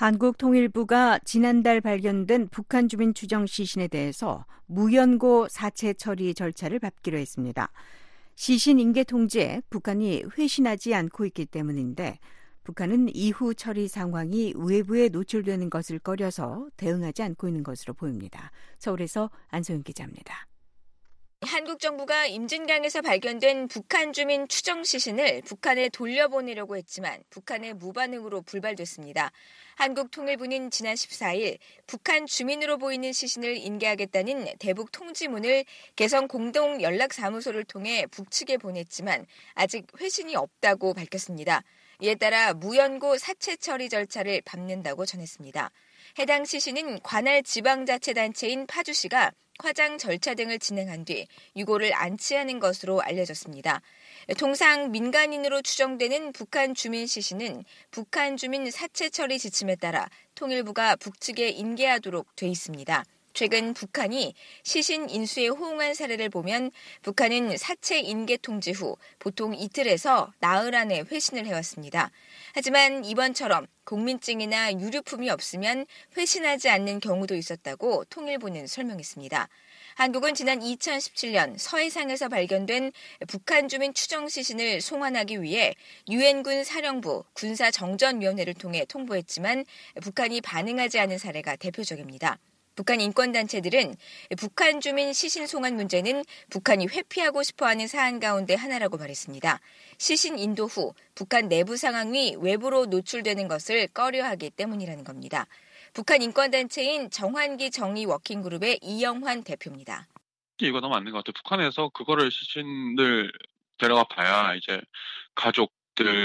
한국통일부가 지난달 발견된 북한 주민 추정 시신에 대해서 무연고 사체 처리 절차를 밟기로 했습니다. 시신 인계 통지에 북한이 회신하지 않고 있기 때문인데 북한은 이후 처리 상황이 외부에 노출되는 것을 꺼려서 대응하지 않고 있는 것으로 보입니다. 서울에서 안소영 기자입니다. 한국 정부가 임진강에서 발견된 북한 주민 추정 시신을 북한에 돌려보내려고 했지만 북한의 무반응으로 불발됐습니다. 한국통일부는 지난 14일 북한 주민으로 보이는 시신을 인계하겠다는 대북 통지문을 개성 공동연락사무소를 통해 북측에 보냈지만 아직 회신이 없다고 밝혔습니다. 이에 따라 무연고 사체 처리 절차를 밟는다고 전했습니다. 해당 시신은 관할 지방자치단체인 파주시가 화장 절차 등을 진행한 뒤 유골을 안치하는 것으로 알려졌습니다. 통상 민간인으로 추정되는 북한 주민 시신은 북한 주민 사체 처리 지침에 따라 통일부가 북측에 인계하도록 돼 있습니다. 최근 북한이 시신 인수에 호응한 사례를 보면 북한은 사체 인계 통지 후 보통 이틀에서 나흘 안에 회신을 해왔습니다. 하지만 이번처럼 공민증이나 유류품이 없으면 회신하지 않는 경우도 있었다고 통일부는 설명했습니다. 한국은 지난 2017년 서해상에서 발견된 북한 주민 추정 시신을 송환하기 위해 유엔군 사령부 군사정전위원회를 통해 통보했지만 북한이 반응하지 않은 사례가 대표적입니다. 북한 인권단체들은 북한 주민 시신 송환 문제는 북한이 회피하고 싶어하는 사안 가운데 하나라고 말했습니다. 시신 인도 후 북한 내부 상황이 외부로 노출되는 것을 꺼려하기 때문이라는 겁니다. 북한 인권단체인 정환기 정의 워킹그룹의 이영환 대표입니다. 이거 너무 맞는 것 같아요. 북한에서 그거를 시신을 데려가 봐야 이제 가족들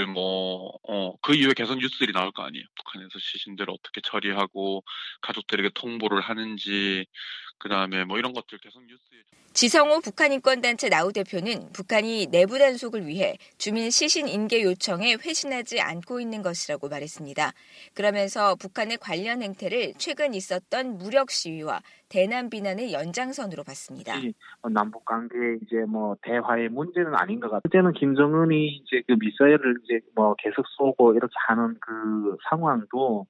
그 이후에 계속 뉴스들이 나올 거 아니에요. 북한에서 시신들을 어떻게 처리하고 가족들에게 통보를 하는지 그다음에 이런 것들 계속 뉴스에. 지성호 북한 인권단체 나우 대표는 북한이 내부 단속을 위해 주민 시신 인계 요청에 회신하지 않고 있는 것이라고 말했습니다. 그러면서 북한의 관련 행태를 최근 있었던 무력 시위와 대남 비난의 연장선으로 봤습니다. 남북 관계 대화의 문제는 아닌 것 같아요. 그때는 김정은이 이제 그 미사일을 계속 쏘고 이렇게 하는 그 상황도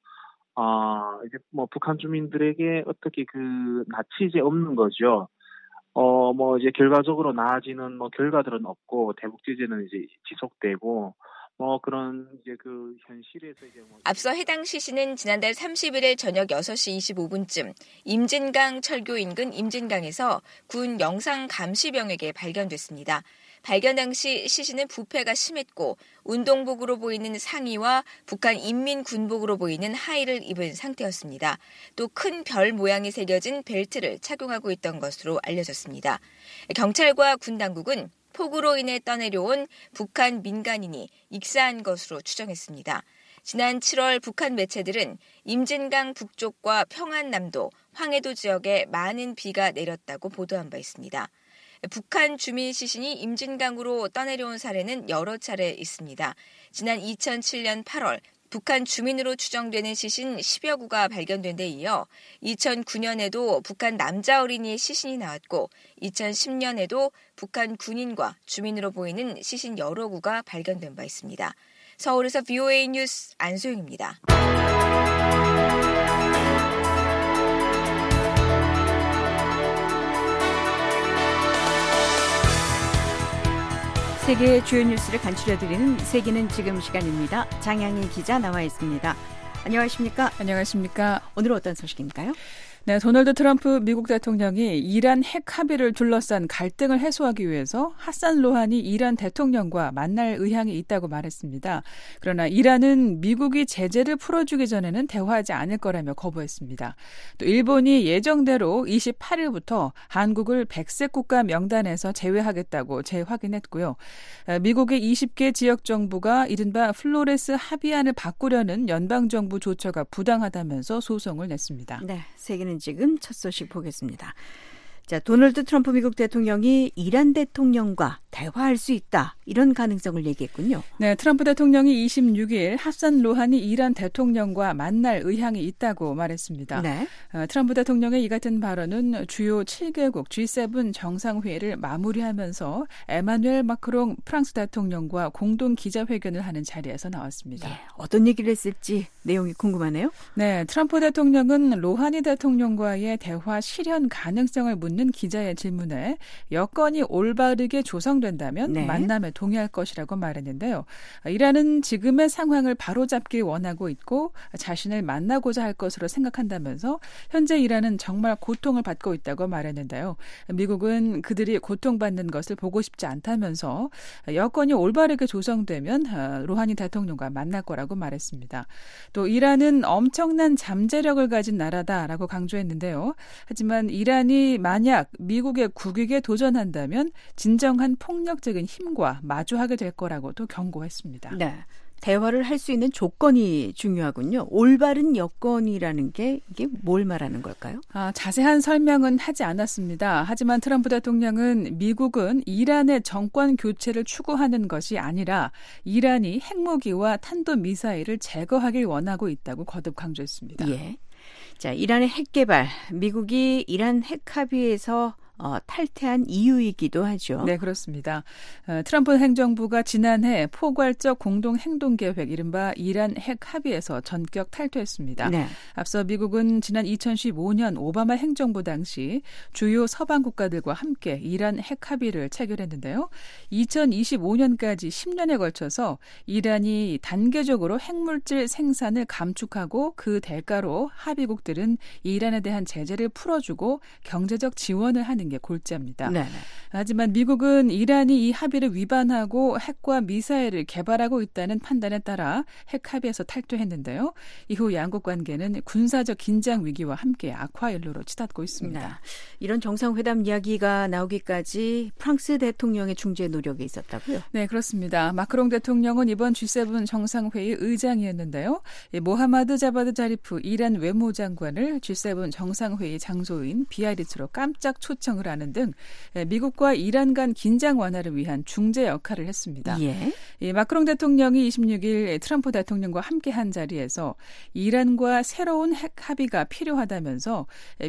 이제 북한 주민들에게 어떻게 그 낯이 이제 없는 거죠. 이제 결과적으로 나아지는 결과들은 없고 대북 제재는 이제 지속되고 그런 이제 그 현실에서 이제 앞서 해당 시신은 지난달 31일 저녁 6시 25분쯤 임진강 철교 인근 임진강에서 군 영상 감시병에게 발견됐습니다. 발견 당시 시신은 부패가 심했고 운동복으로 보이는 상의와 북한 인민군복으로 보이는 하의를 입은 상태였습니다. 또 큰 별 모양이 새겨진 벨트를 착용하고 있던 것으로 알려졌습니다. 경찰과 군 당국은 폭우로 인해 떠내려온 북한 민간인이 익사한 것으로 추정했습니다. 지난 7월 북한 매체들은 임진강 북쪽과 평안남도, 황해도 지역에 많은 비가 내렸다고 보도한 바 있습니다. 북한 주민 시신이 임진강으로 떠내려온 사례는 여러 차례 있습니다. 지난 2007년 8월 북한 주민으로 추정되는 시신 10여 구가 발견된 데 이어 2009년에도 북한 남자 어린이의 시신이 나왔고 2010년에도 북한 군인과 주민으로 보이는 시신 여러 구가 발견된 바 있습니다. 서울에서 VOA 뉴스 안소영입니다. 세계의 주요 뉴스를 간추려드리는 세계는 지금 시간입니다. 장양희 기자 나와 있습니다. 안녕하십니까? 안녕하십니까? 오늘은 어떤 소식인가요? 네, 도널드 트럼프 미국 대통령이 이란 핵 합의를 둘러싼 갈등을 해소하기 위해서 하산 로하니 이란 대통령과 만날 의향이 있다고 말했습니다. 그러나 이란은 미국이 제재를 풀어주기 전에는 대화하지 않을 거라며 거부했습니다. 또 일본이 예정대로 28일부터 한국을 백색 국가 명단에서 제외하겠다고 재확인했고요. 미국의 20개 지역 정부가 이른바 플로레스 합의안을 바꾸려는 연방정부 조처가 부당하다면서 소송을 냈습니다. 네, 세계는 지금 첫 소식 보겠습니다. 자, 도널드 트럼프 미국 대통령이 이란 대통령과 대화할 수 있다. 이런 가능성을 얘기했군요. 네, 트럼프 대통령이 26일 하산 로하니 이란 대통령과 만날 의향이 있다고 말했습니다. 네. 트럼프 대통령의 이 같은 발언은 주요 7개국 G7 정상회의를 마무리하면서 에마누엘 마크롱 프랑스 대통령과 공동 기자회견을 하는 자리에서 나왔습니다. 예, 어떤 얘기를 했을지 내용이 궁금하네요. 네, 트럼프 대통령은 로하니 대통령과의 대화 실현 가능성을 묻는 기자의 질문에 여건이 올바르게 조성된다면 네. 만남에 동의할 것이라고 말했는데요. 이란은 지금의 상황을 바로잡길 원하고 있고 자신을 만나고자 할 것으로 생각한다면서 현재 이란은 정말 고통을 받고 있다고 말했는데요. 미국은 그들이 고통받는 것을 보고 싶지 않다면서 여건이 올바르게 조성되면 로하니 대통령과 만날 거라고 말했습니다. 또 이란은 엄청난 잠재력을 가진 나라다라고 강조했는데요. 하지만 이란이 만약 미국의 국익에 도전한다면 진정한 폭력적인 힘과 마주하게 될 거라고 또 경고했습니다. 네. 대화를 할 수 있는 조건이 중요하군요. 올바른 여건이라는 게 이게 뭘 말하는 걸까요? 자세한 설명은 하지 않았습니다. 하지만 트럼프 대통령은 미국은 이란의 정권 교체를 추구하는 것이 아니라 이란이 핵무기와 탄도미사일을 제거하길 원하고 있다고 거듭 강조했습니다. 예. 자, 이란의 핵 개발, 미국이 이란 핵 합의에서 탈퇴한 이유이기도 하죠. 네, 그렇습니다. 트럼프 행정부가 지난해 포괄적 공동행동계획 이른바 이란 핵 합의에서 전격 탈퇴했습니다. 네. 앞서 미국은 지난 2015년 오바마 행정부 당시 주요 서방 국가들과 함께 이란 핵 합의를 체결했는데요. 2025년까지 10년에 걸쳐서 이란이 단계적으로 핵물질 생산을 감축하고 그 대가로 합의국들은 이란에 대한 제재를 풀어주고 경제적 지원을 하는 게 골자입니다. 네네. 하지만 미국은 이란이 이 합의를 위반하고 핵과 미사일을 개발하고 있다는 판단에 따라 핵 합의에서 탈퇴했는데요. 이후 양국 관계는 군사적 긴장 위기와 함께 악화 일로로 치닫고 있습니다. 네. 이런 정상회담 이야기가 나오기까지 프랑스 대통령의 중재 노력이 있었다고요? 네, 그렇습니다. 마크롱 대통령은 이번 G7 정상회의 의장이었는데요. 모하마드 자바드 자리프 이란 외무장관을 G7 정상회의 장소인 비아리츠로 깜짝 초청을 하는 등 미국과 이란 간 긴장 완화를 위한 중재 역할을 했습니다. 예. 마크롱 대통령이 26일 트럼프 대통령과 함께한 자리에서 이란과 새로운 핵 합의가 필요하다면서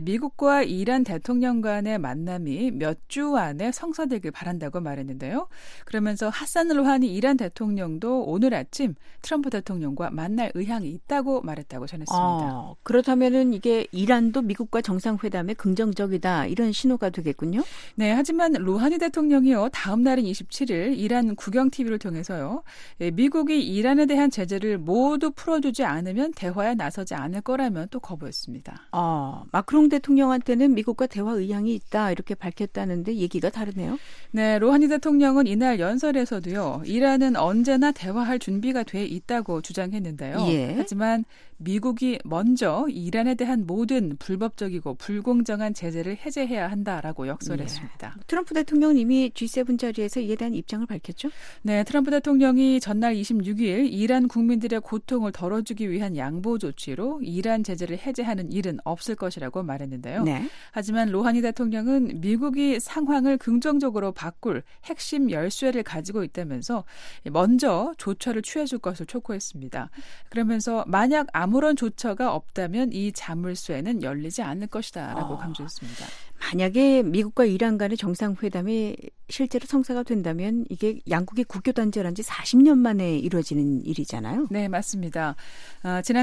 미국과 이란 대통령 간의 만남이 몇 주 안에 성사되길 바란다고 말했는데요. 그러면서 하산 로하니 이란 대통령도 오늘 아침 트럼프 대통령과 만날 의향이 있다고 말했다고 전했습니다. 그렇다면은 이게 이란도 미국과 정상회담에 긍정적이다 이런 신호가 되겠군요. 네, 하지만 로하니 대통령이요 다음 날인 27일 이란 국영 TV를 통해서요 미국이 이란에 대한 제재를 모두 풀어주지 않으면 대화에 나서지 않을 거라면 또 거부했습니다. 마크롱 대통령한테는 미국과 대화 의향이 있다 이렇게 밝혔다는데 얘기가 다르네요. 네, 로하니 대통령은 이날 연설에서도요 이란은 언제나 대화할 준비가 돼 있다고 주장했는데요. 예. 하지만 미국이 먼저 이란에 대한 모든 불법적이고 불공정한 제재를 해제해야 한다라고 역설했습니다. 예. 트럼프 대통령은 이미 G7 자리에서 이에 대한 입장을 밝혔죠? 네, 트럼프 대통령이 전날 26일 이란 국민들의 고통을 덜어주기 위한 양보 조치로 이란 제재를 해제하는 일은 없을 것이라고 말했는데요. 네. 하지만 로하니 대통령은 미국이 상황을 긍정적으로 바꿀 핵심 열쇠를 가지고 있다면서 먼저 조처를 취해줄 것을 촉구했습니다. 그러면서 만약 아무런 조처가 없다면 이 자물쇠는 열리지 않을 것이다라고 강조했습니다. 만약에 미국과 이란 간의 정상회담이 실제로 성사가 된다면 이게 양국이 국교 단절한 지 40년 만에 이루어지는 일이잖아요. 네, 맞습니다. 지난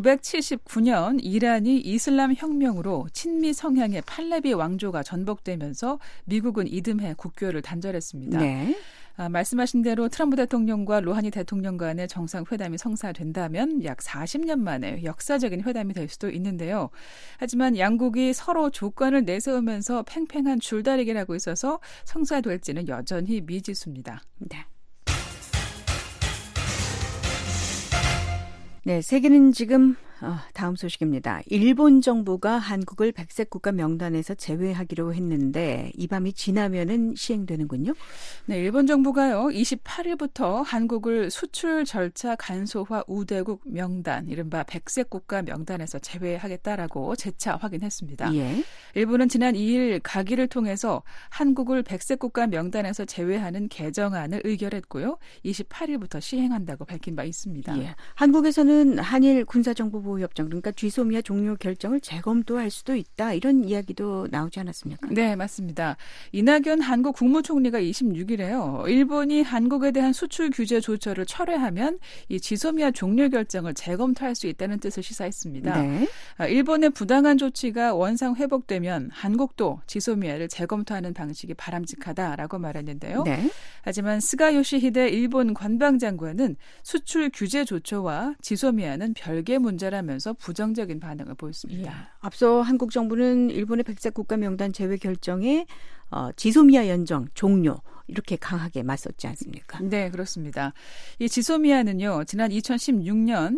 1979년 이란이 이슬람 혁명으로 친미 성향의 팔레비 왕조가 전복되면서 미국은 이듬해 국교를 단절했습니다. 네. 말씀하신 대로 트럼프 대통령과 로하니 대통령 간의 정상회담이 성사된다면 약 40년 만에 역사적인 회담이 될 수도 있는데요. 하지만 양국이 서로 조건을 내세우면서 팽팽한 줄다리기를 하고 있어서 성사될지는 여전히 미지수입니다. 네. 네, 세계는 지금 다음 소식입니다. 일본 정부가 한국을 백색 국가 명단에서 제외하기로 했는데 이 밤이 지나면은 시행되는군요. 네, 일본 정부가요 28일부터 한국을 수출 절차 간소화 우대국 명단, 이른바 백색 국가 명단에서 제외하겠다라고 재차 확인했습니다. 예. 일본은 지난 2일 가기를 통해서 한국을 백색 국가 명단에서 제외하는 개정안을 의결했고요. 28일부터 시행한다고 밝힌 바 있습니다. 예. 한국에서는 한일 군사정보보호협정, 그러니까 쥐소미아 종료 결정을 재검토할 수도 있다, 이런 이야기도 나오지 않았습니까? 네, 맞습니다. 이낙연 한국 국무총리가 26일에요. 일본이 한국에 대한 수출 규제 조처를 철회하면 이 지소미아 종료 결정을 재검토할 수 있다는 뜻을 시사했습니다. 네. 일본의 부당한 조치가 원상 회복되면 한국도 지소미아를 재검토하는 방식이 바람직하다라고 말했는데요. 네. 하지만 스가 요시히데 일본 관방장관은 수출 규제 조처와 지소미아는 별개 문제라면서 부정적인 반응을 보였습니다. 예. 앞서 한국 정부는 일본의 백색 국가 명단 제외 결정에 지소미아 연정 종료, 이렇게 강하게 맞섰지 않습니까? 네, 그렇습니다. 이 지소미아는요, 지난 2016년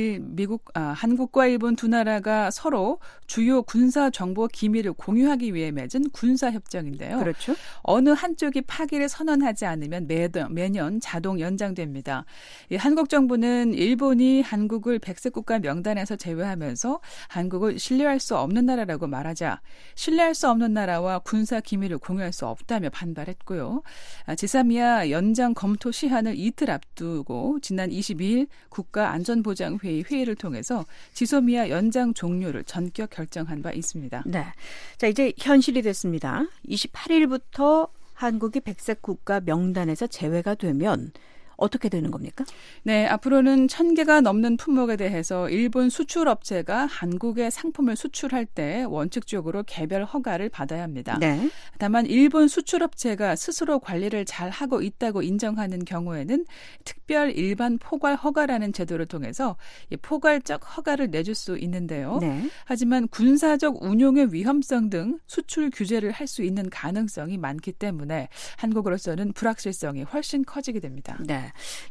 한국과 일본 두 나라가 서로 주요 군사 정보 기밀을 공유하기 위해 맺은 군사 협정인데요. 그렇죠. 어느 한쪽이 파기를 선언하지 않으면 매년 자동 연장됩니다. 이 한국 정부는 일본이 한국을 백색 국가 명단에서 제외하면서 한국을 신뢰할 수 없는 나라라고 말하자 신뢰할 수 없는 나라와 군사 기밀을 공유할 수 없다며 반발했고요. 지소미아 연장 검토 시한을 이틀 앞두고 지난 22일 국가안전보장회의 회의를 통해서 지소미아 연장 종료를 전격 결정한 바 있습니다. 네, 자 이제 현실이 됐습니다. 28일부터 한국이 백색 국가 명단에서 제외가 되면 어떻게 되는 겁니까? 네, 앞으로는 1,000개가 넘는 품목에 대해서 일본 수출업체가 한국에 상품을 수출할 때 원칙적으로 개별 허가를 받아야 합니다. 네. 다만 일본 수출업체가 스스로 관리를 잘 하고 있다고 인정하는 경우에는 특별 일반 포괄 허가라는 제도를 통해서 포괄적 허가를 내줄 수 있는데요. 네. 하지만 군사적 운용의 위험성 등 수출 규제를 할 수 있는 가능성이 많기 때문에 한국으로서는 불확실성이 훨씬 커지게 됩니다. 네.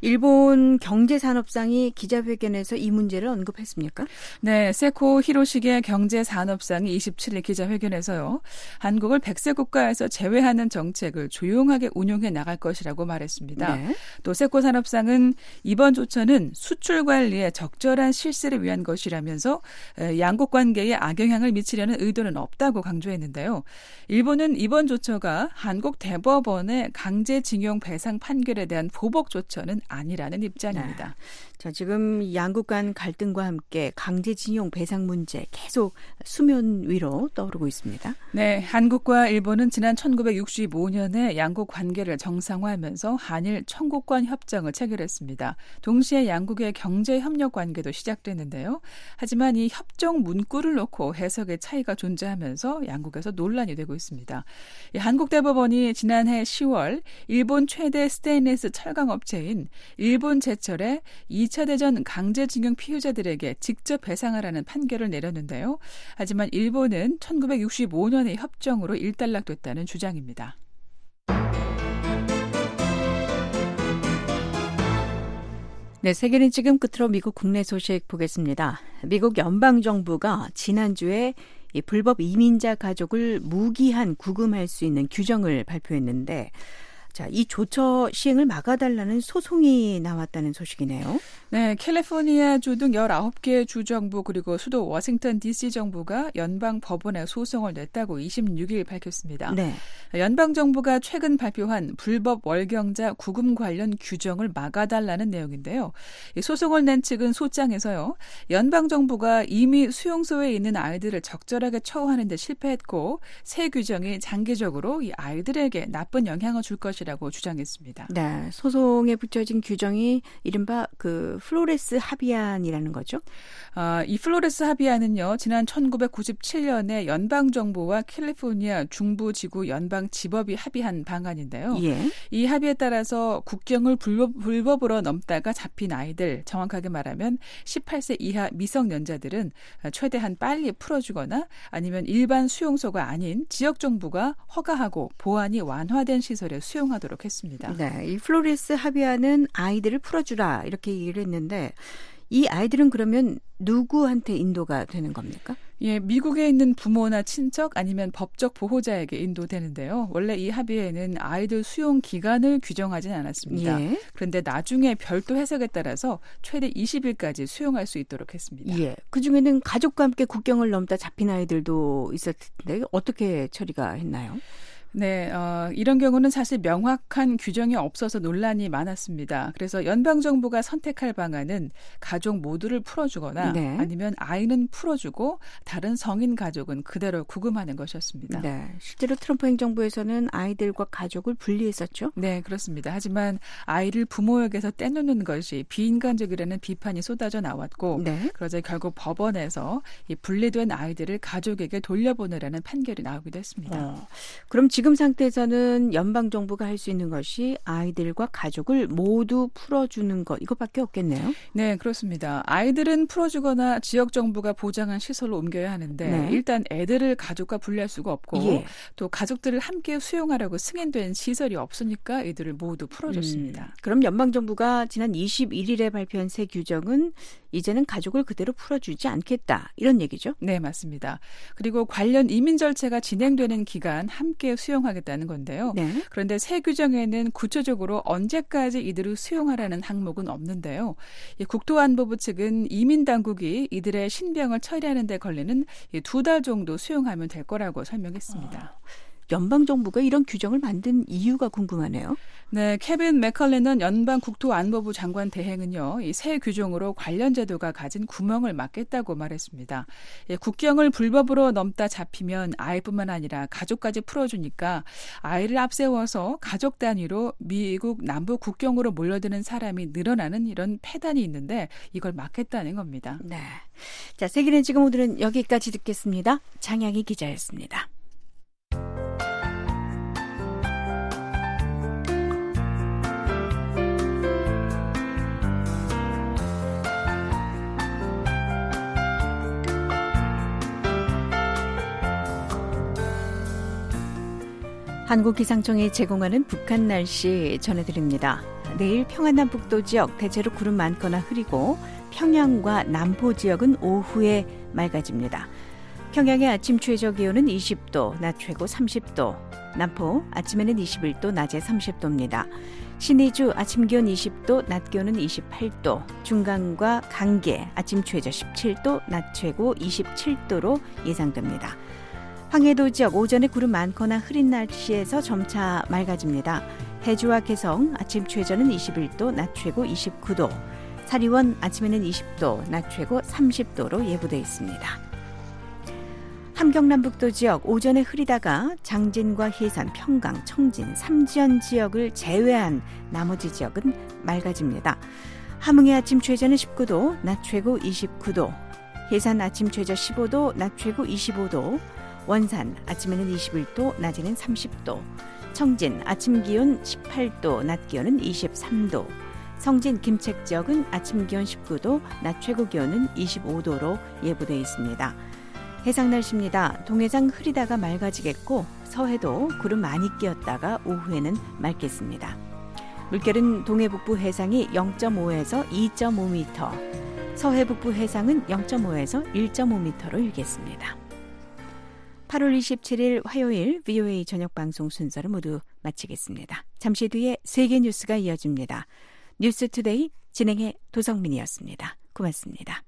일본 경제산업상이 기자회견에서 이 문제를 언급했습니까? 네, 세코 히로시게 경제산업상이 27일 기자회견에서요. 한국을 백색 국가에서 제외하는 정책을 조용하게 운용해 나갈 것이라고 말했습니다. 네. 또 세코 산업상은 이번 조처는 수출 관리에 적절한 실시를 위한 것이라면서 양국 관계에 악영향을 미치려는 의도는 없다고 강조했는데요. 일본은 이번 조처가 한국 대법원의 강제징용 배상 판결에 대한 보복 조처는 아니라는 입장입니다. 네. 자, 지금 양국 간 갈등과 함께 강제징용 배상 문제 계속 수면 위로 떠오르고 있습니다. 네, 한국과 일본은 지난 1965년에 양국 관계를 정상화하면서 한일 청구권 협정을 체결했습니다. 동시에 양국의 경제 협력 관계도 시작됐는데요. 하지만 이 협정 문구를 놓고 해석의 차이가 존재하면서 양국에서 논란이 되고 있습니다. 한국 대법원이 지난해 10월 일본 최대 스테인리스 철강 업체인 일본제철에 2차 대전 강제징용 피해자들에게 직접 배상하라는 판결을 내렸는데요. 하지만 일본은 1965년의 협정으로 일단락됐다는 주장입니다. 네, 세계는 지금 끝으로 미국 국내 소식 보겠습니다. 미국 연방정부가 지난주에 이 불법 이민자 가족을 무기한 구금할 수 있는 규정을 발표했는데, 자, 이 조처 시행을 막아달라는 소송이 나왔다는 소식이네요. 네, 캘리포니아주 등 19개의 주정부 그리고 수도 워싱턴 DC 정부가 연방 법원에 소송을 냈다고 26일 밝혔습니다. 네. 연방 정부가 최근 발표한 불법 월경자 구금 관련 규정을 막아달라는 내용인데요. 이 소송을 낸 측은 소장에서요. 연방 정부가 이미 수용소에 있는 아이들을 적절하게 처우하는 데 실패했고 새 규정이 장기적으로 이 아이들에게 나쁜 영향을 줄 것이라고 주장했습니다. 네, 소송에 붙여진 규정이 이른바 플로레스 합의안이라는 거죠? 이 플로레스 합의안은요, 지난 1997년에 연방정부와 캘리포니아 중부지구 연방지법이 합의한 방안인데요. 예. 이 합의에 따라서 국경을 불법으로 넘다가 잡힌 아이들, 정확하게 말하면 18세 이하 미성년자들은 최대한 빨리 풀어주거나 아니면 일반 수용소가 아닌 지역정부가 허가하고 보안이 완화된 시설에 수용하도록 했습니다. 네, 이 플로레스 합의안은 아이들을 풀어주라 이렇게 얘기를 했는데 이 아이들은 그러면 누구한테 인도가 되는 겁니까? 예, 미국에 있는 부모나 친척 아니면 법적 보호자에게 인도되는데요. 원래 이 합의에는 아이들 수용 기간을 규정하진 않았습니다. 예. 그런데 나중에 별도 해석에 따라서 최대 20일까지 수용할 수 있도록 했습니다. 예. 그중에는 가족과 함께 국경을 넘다 잡힌 아이들도 있었을 텐데 어떻게 처리가 했나요? 네, 이런 경우는 사실 명확한 규정이 없어서 논란이 많았습니다. 그래서 연방정부가 선택할 방안은 가족 모두를 풀어주거나 네. 아니면 아이는 풀어주고 다른 성인 가족은 그대로 구금하는 것이었습니다. 네, 실제로 트럼프 행정부에서는 아이들과 가족을 분리했었죠? 네, 그렇습니다. 하지만 아이를 부모에게서 떼놓는 것이 비인간적이라는 비판이 쏟아져 나왔고 네. 그러자 결국 법원에서 이 분리된 아이들을 가족에게 돌려보내라는 판결이 나오기도 했습니다. 그럼 지금 상태에서는 연방정부가 할 수 있는 것이 아이들과 가족을 모두 풀어주는 것 이것밖에 없겠네요. 네, 그렇습니다. 아이들은 풀어주거나 지역정부가 보장한 시설로 옮겨야 하는데 네. 일단 애들을 가족과 분리할 수가 없고 예. 또 가족들을 함께 수용하라고 승인된 시설이 없으니까 이들을 모두 풀어줬습니다. 그럼 연방정부가 지난 21일에 발표한 새 규정은 이제는 가족을 그대로 풀어주지 않겠다 이런 얘기죠? 네, 맞습니다. 그리고 관련 이민 절차가 진행되는 기간 함께 수용하겠다는 건데요. 네. 그런데 새 규정에는 구체적으로 언제까지 이들을 수용하라는 항목은 없는데요. 국토안보부 측은 이민 당국이 이들의 신병을 처리하는 데 걸리는 2달 정도 수용하면 될 거라고 설명했습니다. 연방정부가 이런 규정을 만든 이유가 궁금하네요. 네, 케빈 맥컬레넌 연방국토안보부 장관 대행은요, 이 새 규정으로 관련 제도가 가진 구멍을 막겠다고 말했습니다. 국경을 불법으로 넘다 잡히면 아이뿐만 아니라 가족까지 풀어주니까 아이를 앞세워서 가족 단위로 미국 남부 국경으로 몰려드는 사람이 늘어나는 이런 폐단이 있는데 이걸 막겠다는 겁니다. 네, 자, 세계는 지금 오늘은 여기까지 듣겠습니다. 장양희 기자였습니다. 한국기상청이 제공하는 북한 날씨 전해드립니다. 내일 평안남북도 지역 대체로 구름 많거나 흐리고 평양과 남포 지역은 오후에 맑아집니다. 평양의 아침 최저 기온은 20도, 낮 최고 30도, 남포 아침에는 21도, 낮에 30도입니다. 신의주 아침 기온 20도, 낮 기온은 28도, 중강과 강계 아침 최저 17도, 낮 최고 27도로 예상됩니다. 황해도 지역 오전에 구름 많거나 흐린 날씨에서 점차 맑아집니다. 해주와 개성 아침 최저는 21도, 낮 최고 29도, 사리원 아침에는 20도, 낮 최고 30도로 예보돼 있습니다. 함경남북도 지역 오전에 흐리다가 장진과 해산, 평강, 청진, 삼지연 지역을 제외한 나머지 지역은 맑아집니다. 함흥의 아침 최저는 19도, 낮 최고 29도, 해산 아침 최저 15도, 낮 최고 25도, 원산 아침에는 21도, 낮에는 30도, 청진 아침 기온 18도, 낮 기온은 23도, 성진 김책 지역은 아침 기온 19도, 낮 최고 기온은 25도로 예보되어 있습니다. 해상 날씨입니다. 동해상 흐리다가 맑아지겠고 서해도 구름 많이 끼었다가 오후에는 맑겠습니다. 물결은 동해 북부 해상이 0.5에서 2.5m, 서해 북부 해상은 0.5에서 1.5m로 일겠습니다. 8월 27일 화요일 VOA 저녁 방송 순서를 모두 마치겠습니다. 잠시 뒤에 세계 뉴스가 이어집니다. 뉴스투데이 진행의 도성민이었습니다. 고맙습니다.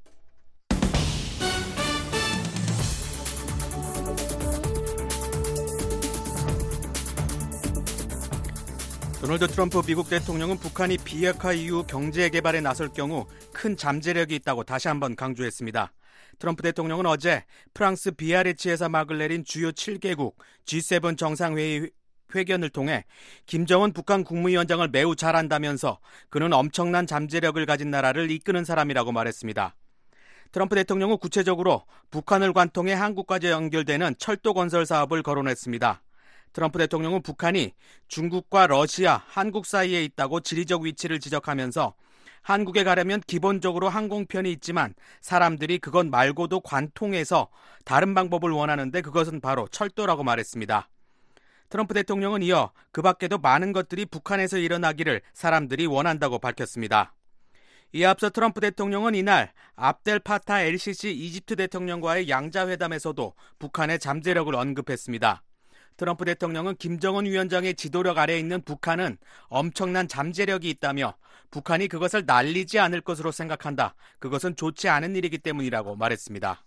도널드 트럼프 미국 대통령은 북한이 비핵화 이후 경제 개발에 나설 경우 큰 잠재력이 있다고 다시 한번 강조했습니다. 트럼프 대통령은 어제 프랑스 비아리츠에서 막을 내린 주요 7개국 G7 정상회의 회견을 통해 김정은 북한 국무위원장을 매우 잘 안다면서 그는 엄청난 잠재력을 가진 나라를 이끄는 사람이라고 말했습니다. 트럼프 대통령은 구체적으로 북한을 관통해 한국까지 연결되는 철도 건설 사업을 거론했습니다. 트럼프 대통령은 북한이 중국과 러시아, 한국 사이에 있다고 지리적 위치를 지적하면서 한국에 가려면 기본적으로 항공편이 있지만 사람들이 그것 말고도 관통해서 다른 방법을 원하는데 그것은 바로 철도라고 말했습니다. 트럼프 대통령은 이어 그 밖에도 많은 것들이 북한에서 일어나기를 사람들이 원한다고 밝혔습니다. 이에 앞서 트럼프 대통령은 이날 압델 파타 엘시시 이집트 대통령과의 양자회담에서도 북한의 잠재력을 언급했습니다. 트럼프 대통령은 김정은 위원장의 지도력 아래에 있는 북한은 엄청난 잠재력이 있다며 북한이 그것을 날리지 않을 것으로 생각한다. 그것은 좋지 않은 일이기 때문이라고 말했습니다.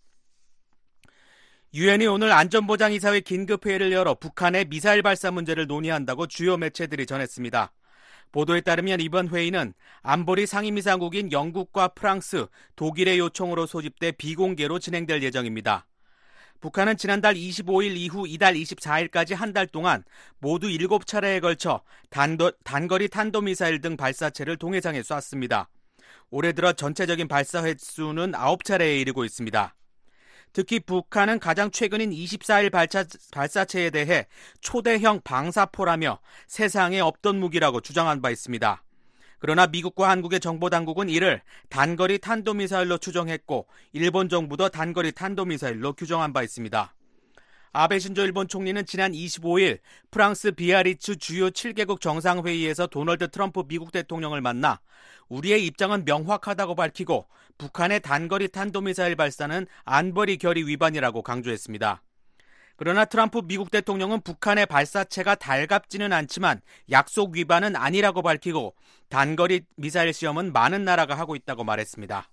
유엔이 오늘 안전보장이사회 긴급회의를 열어 북한의 미사일 발사 문제를 논의한다고 주요 매체들이 전했습니다. 보도에 따르면 이번 회의는 안보리 상임이사국인 영국과 프랑스, 독일의 요청으로 소집돼 비공개로 진행될 예정입니다. 북한은 지난달 25일 이후 이달 24일까지 한 달 동안 모두 7차례에 걸쳐 단거리 탄도미사일 등 발사체를 동해상에 쐈습니다. 올해 들어 전체적인 발사 횟수는 9차례에 이르고 있습니다. 특히 북한은 가장 최근인 24일 발사체에 대해 초대형 방사포라며 세상에 없던 무기라고 주장한 바 있습니다. 그러나 미국과 한국의 정보당국은 이를 단거리 탄도미사일로 추정했고 일본 정부도 단거리 탄도미사일로 규정한 바 있습니다. 아베 신조 일본 총리는 지난 25일 프랑스 비아리츠 주요 7개국 정상회의에서 도널드 트럼프 미국 대통령을 만나 우리의 입장은 명확하다고 밝히고 북한의 단거리 탄도미사일 발사는 안보리 결의 위반이라고 강조했습니다. 그러나 트럼프 미국 대통령은 북한의 발사체가 달갑지는 않지만 약속 위반은 아니라고 밝히고 단거리 미사일 시험은 많은 나라가 하고 있다고 말했습니다.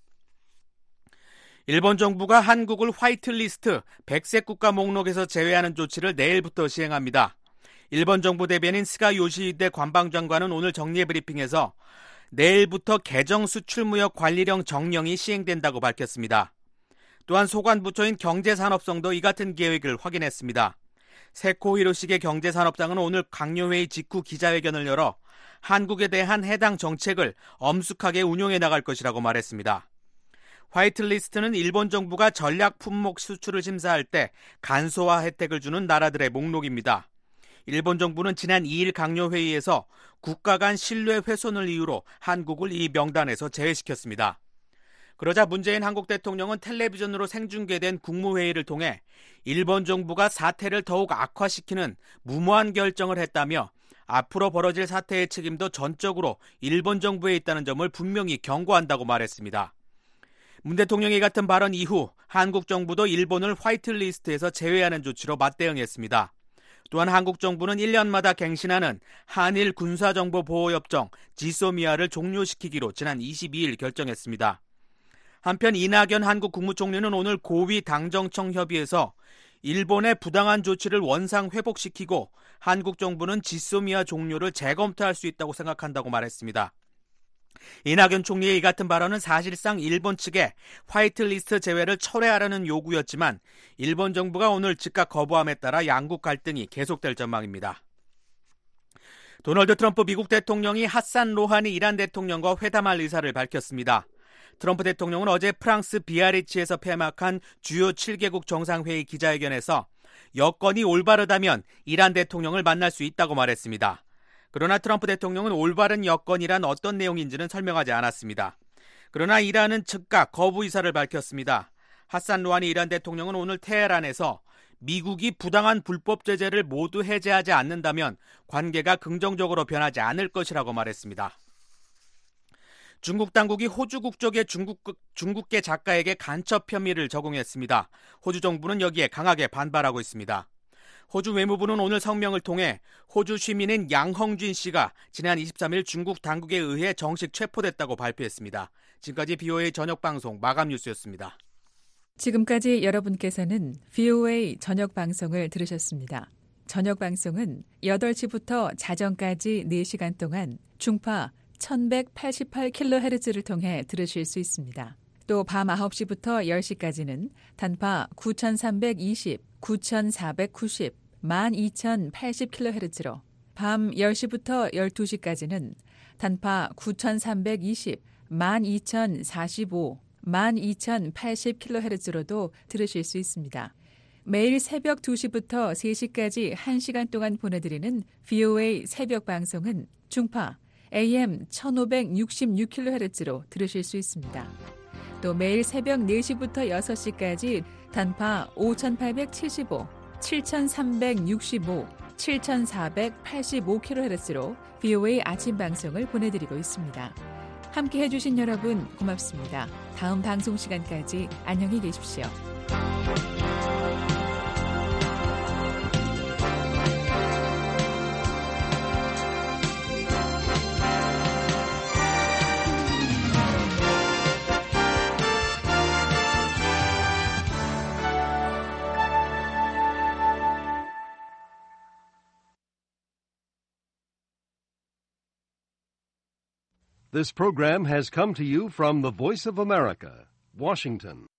일본 정부가 한국을 화이트리스트, 백색 국가 목록에서 제외하는 조치를 내일부터 시행합니다. 일본 정부 대변인 스가 요시히데 관방장관은 오늘 정례 브리핑에서 내일부터 개정 수출무역 관리령 정령이 시행된다고 밝혔습니다. 또한 소관부처인 경제산업성도 이 같은 계획을 확인했습니다. 세코 히로시게 경제산업장은 오늘 강요회의 직후 기자회견을 열어 한국에 대한 해당 정책을 엄숙하게 운용해 나갈 것이라고 말했습니다. 화이트리스트는 일본 정부가 전략 품목 수출을 심사할 때 간소화 혜택을 주는 나라들의 목록입니다. 일본 정부는 지난 2일 강요회의에서 국가 간 신뢰 훼손을 이유로 한국을 이 명단에서 제외시켰습니다. 그러자 문재인 한국 대통령은 텔레비전으로 생중계된 국무회의를 통해 일본 정부가 사태를 더욱 악화시키는 무모한 결정을 했다며 앞으로 벌어질 사태의 책임도 전적으로 일본 정부에 있다는 점을 분명히 경고한다고 말했습니다. 문 대통령이 같은 발언 이후 한국 정부도 일본을 화이트리스트에서 제외하는 조치로 맞대응했습니다. 또한 한국 정부는 1년마다 갱신하는 한일 군사정보보호협정 지소미아를 종료시키기로 지난 22일 결정했습니다. 한편 이낙연 한국 국무총리는 오늘 고위 당정청 협의에서 일본의 부당한 조치를 원상 회복시키고 한국 정부는 지소미아 종료를 재검토할 수 있다고 생각한다고 말했습니다. 이낙연 총리의 이 같은 발언은 사실상 일본 측에 화이트리스트 제외를 철회하라는 요구였지만 일본 정부가 오늘 즉각 거부함에 따라 양국 갈등이 계속될 전망입니다. 도널드 트럼프 미국 대통령이 하산 로하니 이란 대통령과 회담할 의사를 밝혔습니다. 트럼프 대통령은 어제 프랑스 비아리츠에서 폐막한 주요 7개국 정상회의 기자회견에서 여건이 올바르다면 이란 대통령을 만날 수 있다고 말했습니다. 그러나 트럼프 대통령은 올바른 여건이란 어떤 내용인지는 설명하지 않았습니다. 그러나 이란은 즉각 거부 의사를 밝혔습니다. 하산 로하니 이란 대통령은 오늘 테헤란에서 미국이 부당한 불법 제재를 모두 해제하지 않는다면 관계가 긍정적으로 변하지 않을 것이라고 말했습니다. 중국 당국이 호주 국적의 중국계 작가에게 간첩 혐의를 적용했습니다. 호주 정부는 여기에 강하게 반발하고 있습니다. 호주 외무부는 오늘 성명을 통해 호주 시민인 양헝쥔 씨가 지난 23일 중국 당국에 의해 정식 체포됐다고 발표했습니다. 지금까지 VOA 저녁방송 마감 뉴스였습니다. 지금까지 여러분께서는 VOA 저녁방송을 들으셨습니다. 저녁방송은 8시부터 자정까지 4시간 동안 중파 1188kHz를 통해 들으실 수 있습니다. 또 밤 9시부터 10시까지는 단파 9320, 9490, 12080kHz로 밤 10시부터 12시까지는 단파 9320, 12045, 12080kHz로도 들으실 수 있습니다. 매일 새벽 2시부터 3시까지 1시간 동안 보내드리는 VOA 새벽 방송은 중파 AM 1566kHz로 들으실 수 있습니다. 또 매일 새벽 4시부터 6시까지 단파 5875, 7365, 7485kHz로 VOA 아침 방송을 보내드리고 있습니다. 함께 해주신 여러분 고맙습니다. 다음 방송 시간까지 안녕히 계십시오. This program has come to you from the Voice of America, Washington.